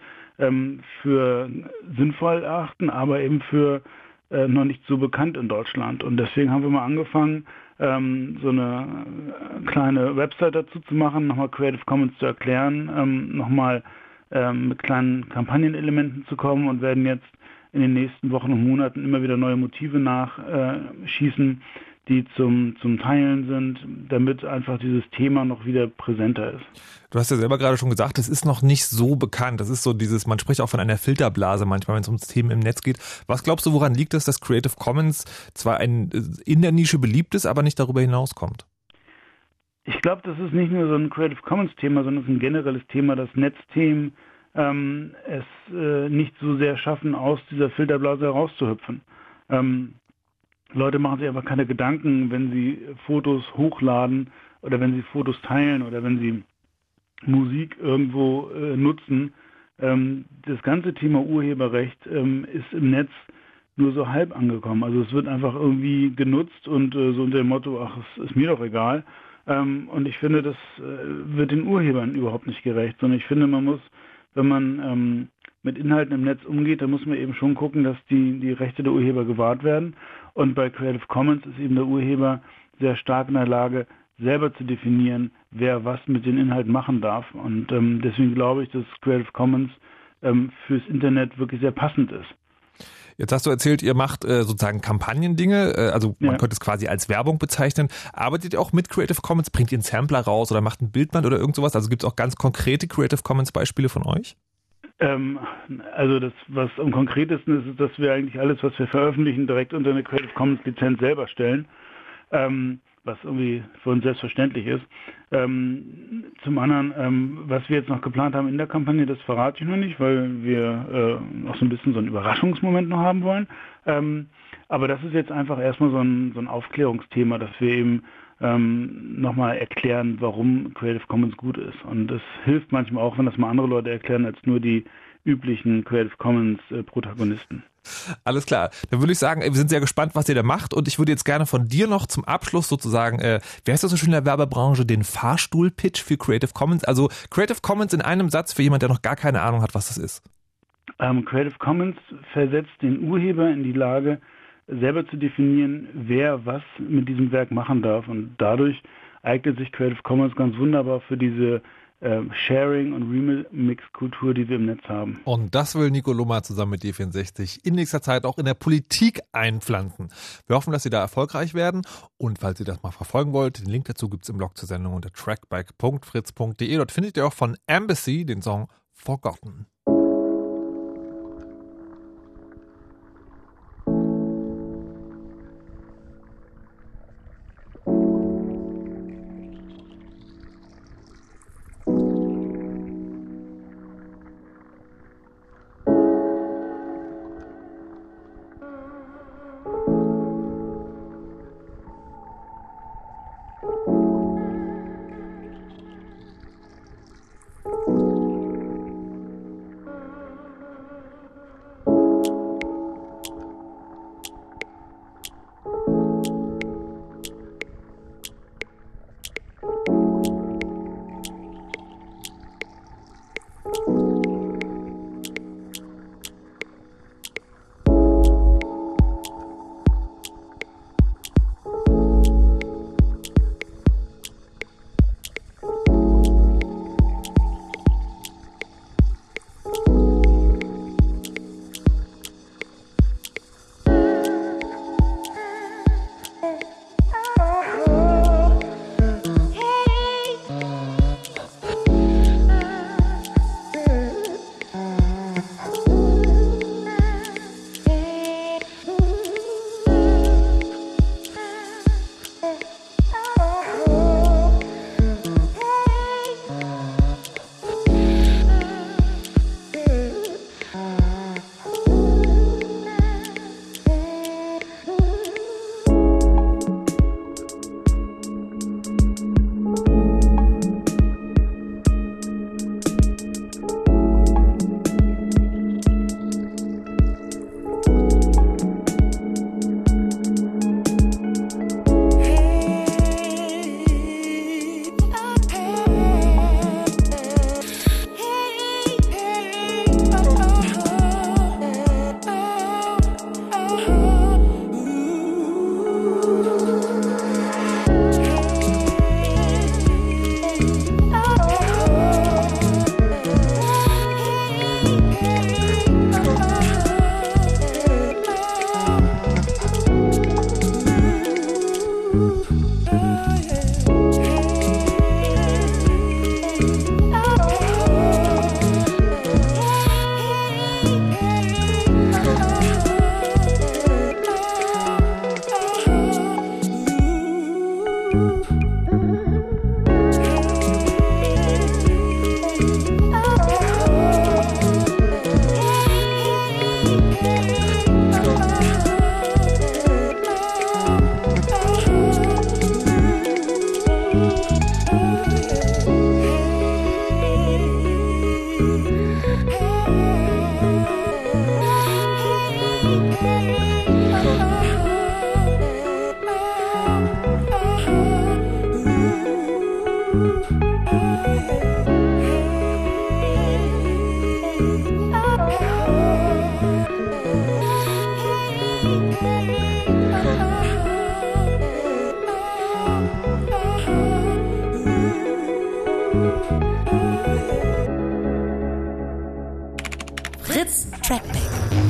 für sinnvoll erachten, aber eben für noch nicht so bekannt in Deutschland. Und deswegen haben wir mal angefangen, so eine kleine Website dazu zu machen, nochmal Creative Commons zu erklären, nochmal mit kleinen Kampagnenelementen zu kommen und werden jetzt in den nächsten Wochen und Monaten immer wieder neue Motive nachschießen, die zum Teilen sind, damit einfach dieses Thema noch wieder präsenter ist. Du hast ja selber gerade schon gesagt, es ist noch nicht so bekannt. Das ist so man spricht auch von einer Filterblase manchmal, wenn es um Themen im Netz geht. Was glaubst du, woran liegt es, dass Creative Commons zwar in der Nische beliebt ist, aber nicht darüber hinauskommt? Ich glaube, das ist nicht nur so ein Creative Commons Thema, sondern es ist ein generelles Thema, dass Netzthemen es nicht so sehr schaffen, aus dieser Filterblase herauszuhüpfen. Leute machen sich einfach keine Gedanken, wenn sie Fotos hochladen oder wenn sie Fotos teilen oder wenn sie Musik irgendwo nutzen. Das ganze Thema Urheberrecht ist im Netz nur so halb angekommen. Also es wird einfach irgendwie genutzt und so unter dem Motto, ach, es ist mir doch egal. Und ich finde, das wird den Urhebern überhaupt nicht gerecht, sondern ich finde, man muss, wenn man mit Inhalten im Netz umgeht, dann muss man eben schon gucken, dass die Rechte der Urheber gewahrt werden. Und bei Creative Commons ist eben der Urheber sehr stark in der Lage, selber zu definieren, wer was mit den Inhalten machen darf. Und deswegen glaube ich, dass Creative Commons fürs Internet wirklich sehr passend ist. Jetzt hast du erzählt, ihr macht sozusagen Kampagnendinge, also man könnte es quasi als Werbung bezeichnen. Arbeitet ihr auch mit Creative Commons? Bringt ihr einen Sampler raus oder macht ein Bildband oder irgend sowas? Also gibt es auch ganz konkrete Creative Commons Beispiele von euch? Also das, was am konkretesten ist, ist, dass wir eigentlich alles, was wir veröffentlichen, direkt unter eine Creative Commons Lizenz selber stellen. Was irgendwie für uns selbstverständlich ist. Zum anderen, was wir jetzt noch geplant haben in der Kampagne, das verrate ich noch nicht, weil wir noch so ein bisschen so einen Überraschungsmoment noch haben wollen. Aber das ist jetzt einfach erstmal so ein Aufklärungsthema, dass wir eben nochmal erklären, warum Creative Commons gut ist. Und das hilft manchmal auch, wenn das mal andere Leute erklären, als nur die üblichen Creative Commons Protagonisten. Alles klar. Dann würde ich sagen, wir sind sehr gespannt, was ihr da macht und ich würde jetzt gerne von dir noch zum Abschluss sozusagen, wie heißt das so schön in der Werbebranche, den Fahrstuhl-Pitch für Creative Commons, also Creative Commons in einem Satz für jemand, der noch gar keine Ahnung hat, was das ist. Creative Commons versetzt den Urheber in die Lage, selber zu definieren, wer was mit diesem Werk machen darf und dadurch eignet sich Creative Commons ganz wunderbar für diese Sharing- und Remix-Kultur, die wir im Netz haben. Und das will Nico Lummer zusammen mit D64 in nächster Zeit auch in der Politik einpflanzen. Wir hoffen, dass Sie da erfolgreich werden. Und falls ihr das mal verfolgen wollt, den Link dazu gibt es im Blog zur Sendung unter trackback.fritz.de. Dort findet ihr auch von Embassy den Song Forgotten. Fritz Trackback.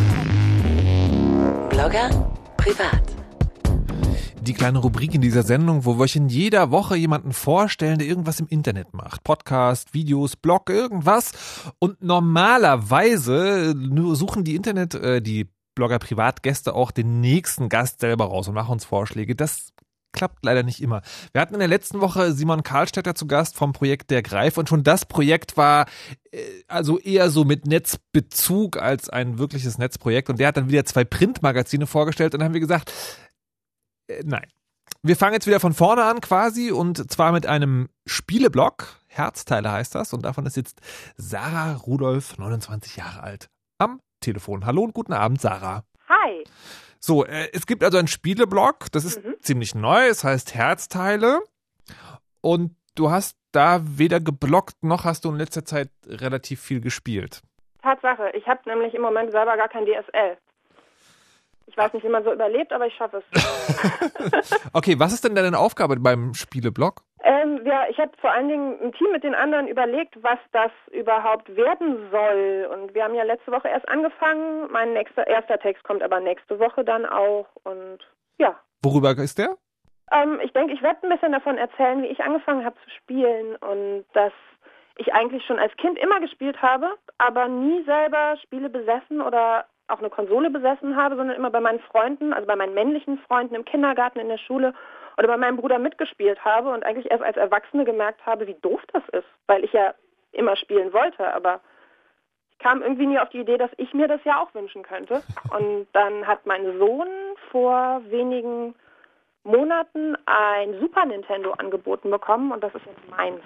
Blogger privat. Die kleine Rubrik in dieser Sendung, wo wir euch in jeder Woche jemanden vorstellen, der irgendwas im Internet macht. Podcast, Videos, Blog, irgendwas. Und normalerweise suchen die Blogger Privatgäste auch den nächsten Gast selber raus und machen uns Vorschläge. Das klappt leider nicht immer. Wir hatten in der letzten Woche Simon Karlstetter zu Gast vom Projekt Der Greif und schon das Projekt war also eher so mit Netzbezug als ein wirkliches Netzprojekt und der hat dann wieder 2 Printmagazine vorgestellt und dann haben wir gesagt, nein. Wir fangen jetzt wieder von vorne an quasi und zwar mit einem Spieleblog, Herzteile heißt das und davon ist jetzt Sarah Rudolph, 29 Jahre alt, am Telefon. Hallo und guten Abend, Sarah. Hi. So, es gibt also einen Spieleblog, das ist ziemlich neu, es heißt Herzteile und du hast da weder gebloggt, noch hast du in letzter Zeit relativ viel gespielt. Tatsache, ich habe nämlich im Moment selber gar kein DSL. Ich weiß nicht, wie man so überlebt, aber ich schaffe es. Okay, was ist denn deine Aufgabe beim Spieleblog? Ich habe vor allen Dingen im Team mit den anderen überlegt, was das überhaupt werden soll. Und wir haben ja letzte Woche erst angefangen. Mein erster Text kommt aber nächste Woche dann auch. Und ja. Worüber ist der? Ich denke, ich werde ein bisschen davon erzählen, wie ich angefangen habe zu spielen. Und dass ich eigentlich schon als Kind immer gespielt habe, aber nie selber Spiele besessen oder auch eine Konsole besessen habe, sondern immer bei meinen Freunden, also bei meinen männlichen Freunden im Kindergarten, in der Schule oder bei meinem Bruder mitgespielt habe und eigentlich erst als Erwachsene gemerkt habe, wie doof das ist, weil ich ja immer spielen wollte, aber ich kam irgendwie nie auf die Idee, dass ich mir das ja auch wünschen könnte. Und dann hat mein Sohn vor wenigen Monaten ein Super Nintendo angeboten bekommen und das ist jetzt meins.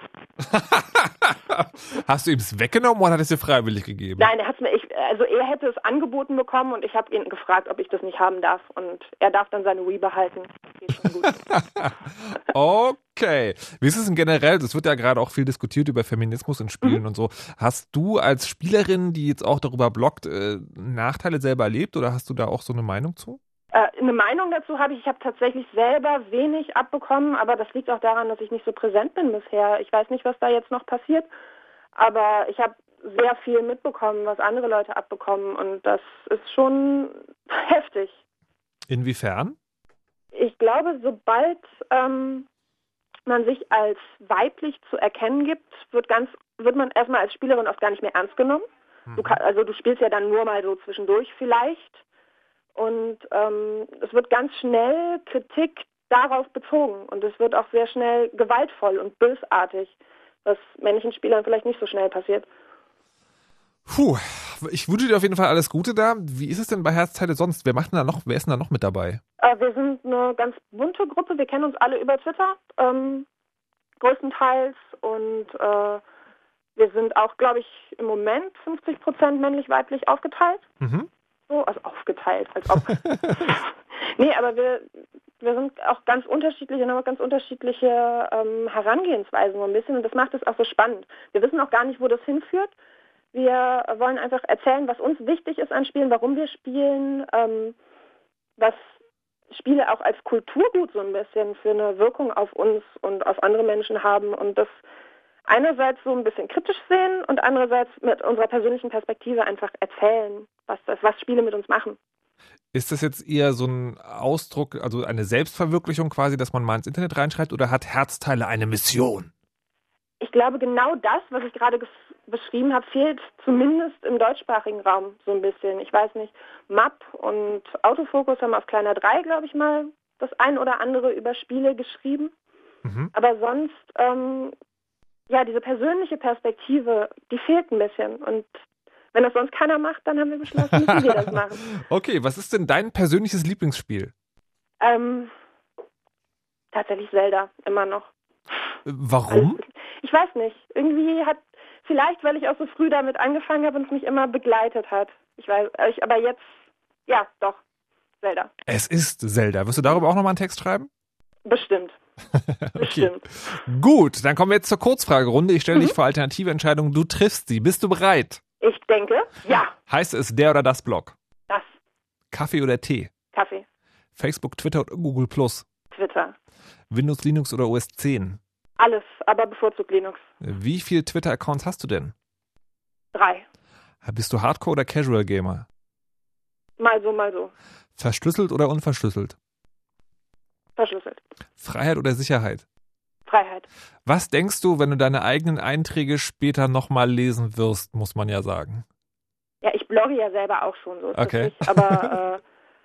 Hast du ihm es weggenommen oder hat er es dir freiwillig gegeben? Nein, er hätte es angeboten bekommen und ich habe ihn gefragt, ob ich das nicht haben darf und er darf dann seine Wii behalten. Das geht schon gut. Okay. Wie ist es denn generell? Es wird ja gerade auch viel diskutiert über Feminismus in Spielen und so. Hast du als Spielerin, die jetzt auch darüber bloggt, Nachteile selber erlebt oder hast du da auch so eine Meinung zu? Eine Meinung dazu habe ich. Ich habe tatsächlich selber wenig abbekommen, aber das liegt auch daran, dass ich nicht so präsent bin bisher. Ich weiß nicht, was da jetzt noch passiert, aber ich habe sehr viel mitbekommen, was andere Leute abbekommen und das ist schon heftig. Inwiefern? Ich glaube, sobald man sich als weiblich zu erkennen gibt, wird man erstmal als Spielerin oft gar nicht mehr ernst genommen. Du spielst ja dann nur mal so zwischendurch vielleicht. Und es wird ganz schnell Kritik darauf bezogen und es wird auch sehr schnell gewaltvoll und bösartig, was männlichen Spielern vielleicht nicht so schnell passiert. Puh, ich wünsche dir auf jeden Fall alles Gute da. Wie ist es denn bei Herzteile sonst? Wer ist denn da noch mit dabei? Wir sind eine ganz bunte Gruppe, wir kennen uns alle über Twitter, größtenteils und wir sind auch, glaube ich, im Moment 50% männlich-weiblich aufgeteilt. So, also aufgeteilt, als ob. Nee, aber wir sind auch ganz unterschiedlich und haben auch ganz unterschiedliche Herangehensweisen so ein bisschen und das macht es auch so spannend. Wir wissen auch gar nicht, wo das hinführt. Wir wollen einfach erzählen, was uns wichtig ist an Spielen, warum wir spielen, was Spiele auch als Kulturgut so ein bisschen für eine Wirkung auf uns und auf andere Menschen haben und das einerseits so ein bisschen kritisch sehen und andererseits mit unserer persönlichen Perspektive einfach erzählen, was Spiele mit uns machen. Ist das jetzt eher so ein Ausdruck, also eine Selbstverwirklichung quasi, dass man mal ins Internet reinschreibt oder hat Herzteile eine Mission? Ich glaube, genau das, was ich gerade beschrieben habe, fehlt zumindest im deutschsprachigen Raum so ein bisschen. Ich weiß nicht, MAP und Autofokus haben auf Kleiner 3, glaube ich mal, das ein oder andere über Spiele geschrieben. Aber sonst diese persönliche Perspektive, die fehlt ein bisschen. Und wenn das sonst keiner macht, dann haben wir beschlossen, müssen wir das machen. Okay, was ist denn dein persönliches Lieblingsspiel? Tatsächlich Zelda, immer noch. Warum? Ich weiß nicht. Irgendwie vielleicht, weil ich auch so früh damit angefangen habe und es mich immer begleitet hat. Aber jetzt, ja, doch, Zelda. Es ist Zelda. Wirst du darüber auch nochmal einen Text schreiben? Bestimmt. Okay. Gut, dann kommen wir jetzt zur Kurzfragerunde. Ich stelle dich vor alternative Entscheidungen. Du triffst sie. Bist du bereit? Ich denke, ja. Heißt es der oder das Blog? Das. Kaffee oder Tee? Kaffee. Facebook, Twitter oder Google+? Twitter. Windows, Linux oder OS 10? Alles, aber bevorzugt Linux. Wie viele Twitter-Accounts hast du denn? 3. Bist du Hardcore- oder Casual-Gamer? Mal so, mal so. Verschlüsselt oder unverschlüsselt? Verschlüsselt. Freiheit oder Sicherheit? Freiheit. Was denkst du, wenn du deine eigenen Einträge später nochmal lesen wirst, muss man ja sagen? Ja, ich blogge ja selber auch schon so. Okay. Aber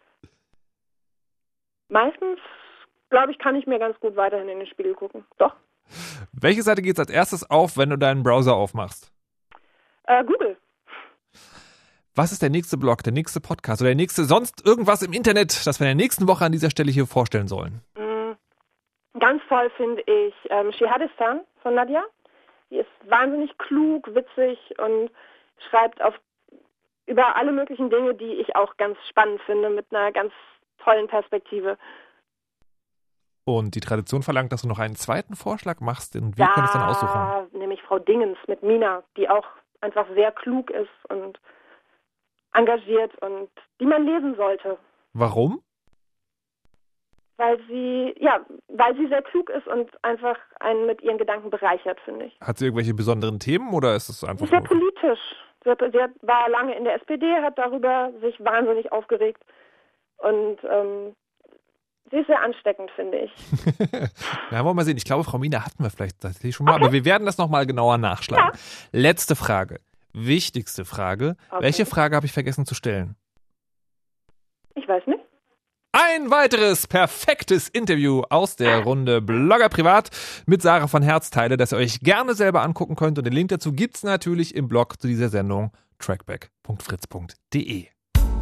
meistens, glaube ich, kann ich mir ganz gut weiterhin in den Spiegel gucken. Doch. Welche Seite geht als erstes auf, wenn du deinen Browser aufmachst? Google. Was ist der nächste Blog, der nächste Podcast oder der nächste sonst irgendwas im Internet, das wir in der nächsten Woche an dieser Stelle hier vorstellen sollen? Ganz toll finde ich Shihadistan von Nadia. Die ist wahnsinnig klug, witzig und schreibt über alle möglichen Dinge, die ich auch ganz spannend finde, mit einer ganz tollen Perspektive. Und die Tradition verlangt, dass du noch einen zweiten Vorschlag machst, und wir können es dann aussuchen. Ja, nämlich Frau Dingens mit Mina, die auch einfach sehr klug ist und engagiert und die man lesen sollte. Warum? Weil sie sehr klug ist und einfach einen mit ihren Gedanken bereichert, finde ich. Hat sie irgendwelche besonderen Themen oder ist es einfach sehr politisch? Sie war lange in der SPD, hat darüber sich wahnsinnig aufgeregt und sie ist sehr ansteckend, finde ich. Na, wollen wir mal sehen. Ich glaube, Frau Mina hatten wir vielleicht tatsächlich schon mal, aber wir werden das nochmal genauer nachschlagen. Ja. Letzte Frage. Wichtigste Frage. Okay. Welche Frage habe ich vergessen zu stellen? Ich weiß nicht. Ein weiteres perfektes Interview aus der Runde Blogger Privat mit Sarah von Herzteile, das ihr euch gerne selber angucken könnt. Und den Link dazu gibt's natürlich im Blog zu dieser Sendung trackback.fritz.de.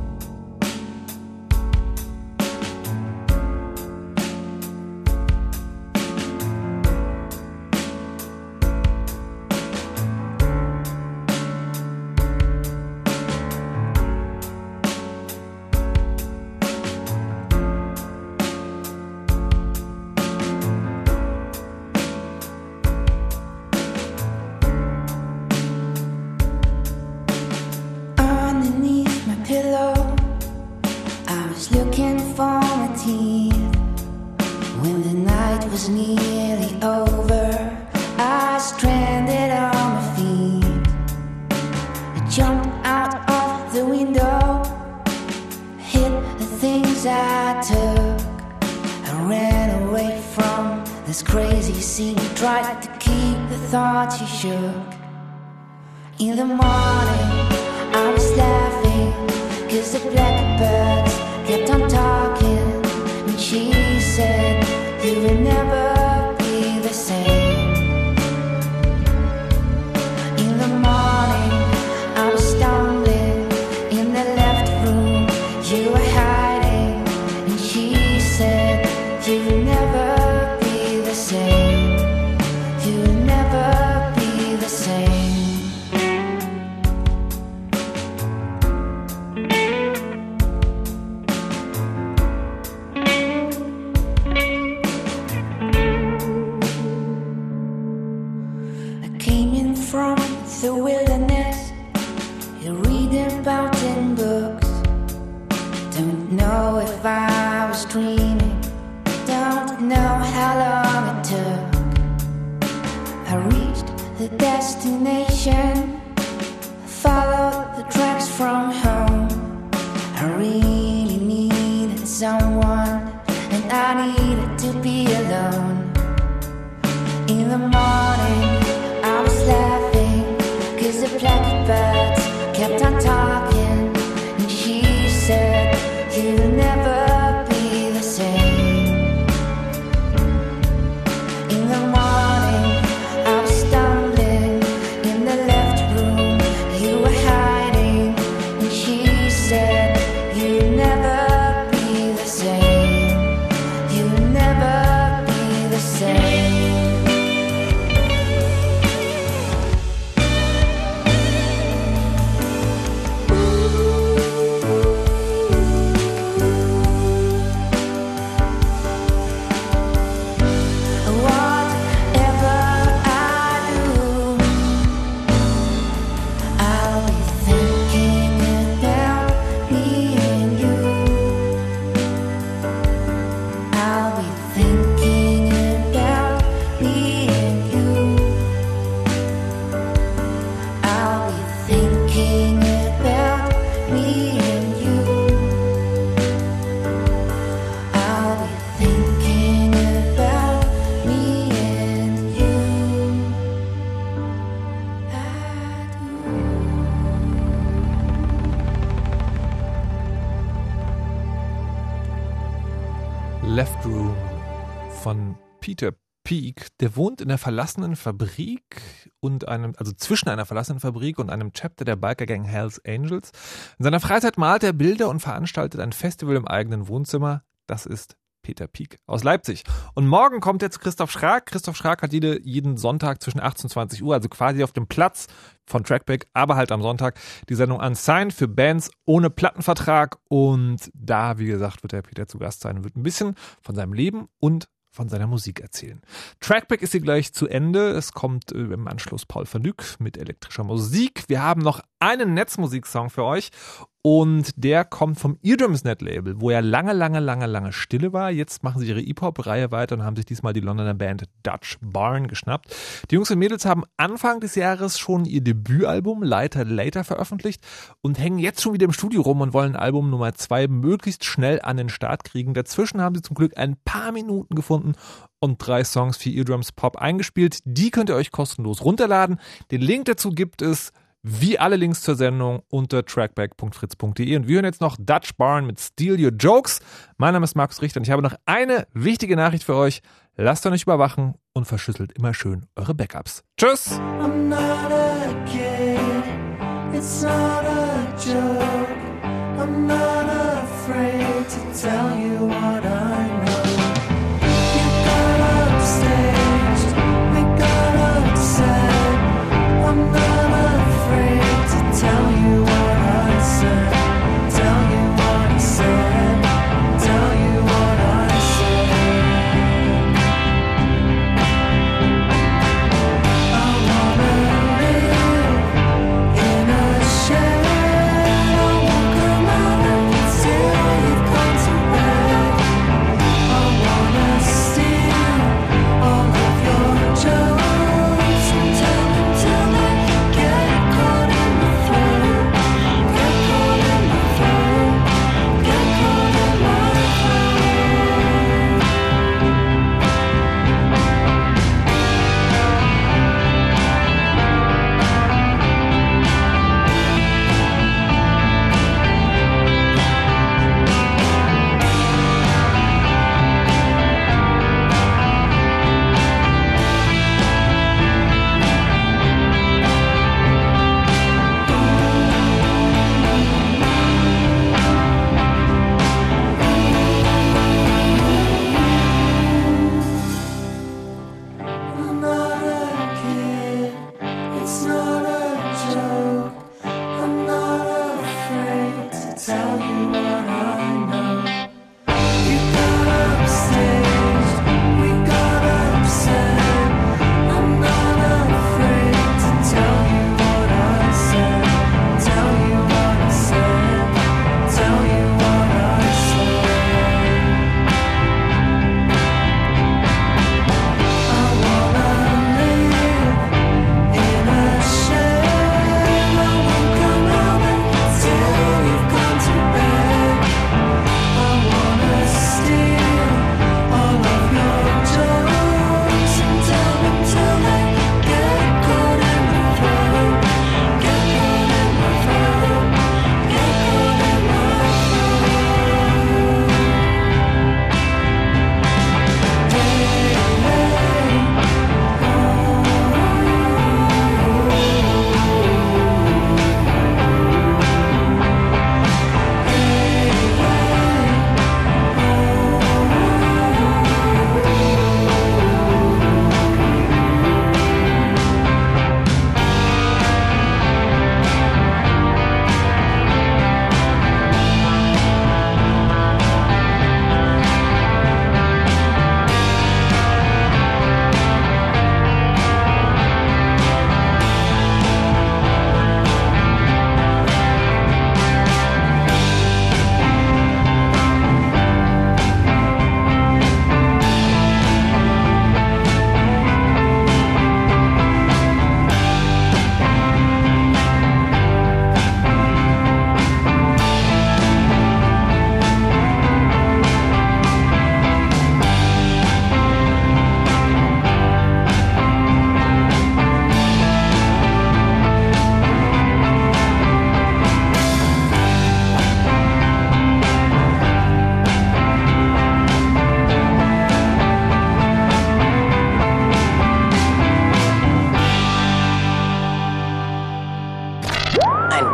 In the morning, I was laughing, 'cause the blackbirds kept on talking, and she said, you will never be the same. In the morning, I was stumbling in the left room, you were hiding, and she said, you will never be the same. You will never be the same. The wilderness, you read about in books. Don't know if I was dreaming, don't know how long it took. I reached the destination, followed the tracks from home. I really needed someone, and I needed to be alone. In the morning, I was laughing, 'cause the blackbirds kept on talking, and she said, you'll never be the same. In the morning, I was stumbling in the left room, you were hiding, and she said, you'll never be the same. Peter Peak, der wohnt in einer verlassenen Fabrik zwischen einer verlassenen Fabrik und einem Chapter der Biker-Gang Hells Angels. In seiner Freizeit malt er Bilder und veranstaltet ein Festival im eigenen Wohnzimmer. Das ist Peter Peak aus Leipzig. Und morgen kommt jetzt Christoph Schrag. Christoph Schrag hat jeden Sonntag zwischen 18 und 20 Uhr, also quasi auf dem Platz von Trackback, aber halt am Sonntag, die Sendung Unsigned für Bands ohne Plattenvertrag. Und da, wie gesagt, wird der Peter zu Gast sein und wird ein bisschen von seinem Leben und von seiner Musik erzählen. Trackback ist hier gleich zu Ende. Es kommt im Anschluss Paul van Dyk mit elektrischer Musik. Wir haben noch einen Netzmusiksong für euch und der kommt vom Eardrumsnet-Label, wo ja lange Stille war. Jetzt machen sie ihre E-Pop-Reihe weiter und haben sich diesmal die Londoner Band Dutch Barn geschnappt. Die Jungs und Mädels haben Anfang des Jahres schon ihr Debütalbum Lighter Later veröffentlicht und hängen jetzt schon wieder im Studio rum und wollen Album Nummer 2 möglichst schnell an den Start kriegen. Dazwischen haben sie zum Glück ein paar Minuten gefunden und 3 Songs für Eardrums Pop eingespielt. Die könnt ihr euch kostenlos runterladen. Den Link dazu gibt es wie alle Links zur Sendung unter trackback.fritz.de. Und wir hören jetzt noch Dutch Barn mit Steal Your Jokes. Mein Name ist Markus Richter und ich habe noch eine wichtige Nachricht für euch. Lasst euch nicht überwachen und verschlüsselt immer schön eure Backups. Tschüss! I'm not a kid, it's not a joke. I'm not afraid to tell you what I know. You got upstaged, we got upset. I'm not afraid to tell you what I said. Tell you what I said. Tell you what I said. I wanna live in a shed. I won't come out until you've gone to bed.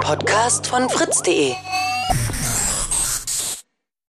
Podcast von fritz.de.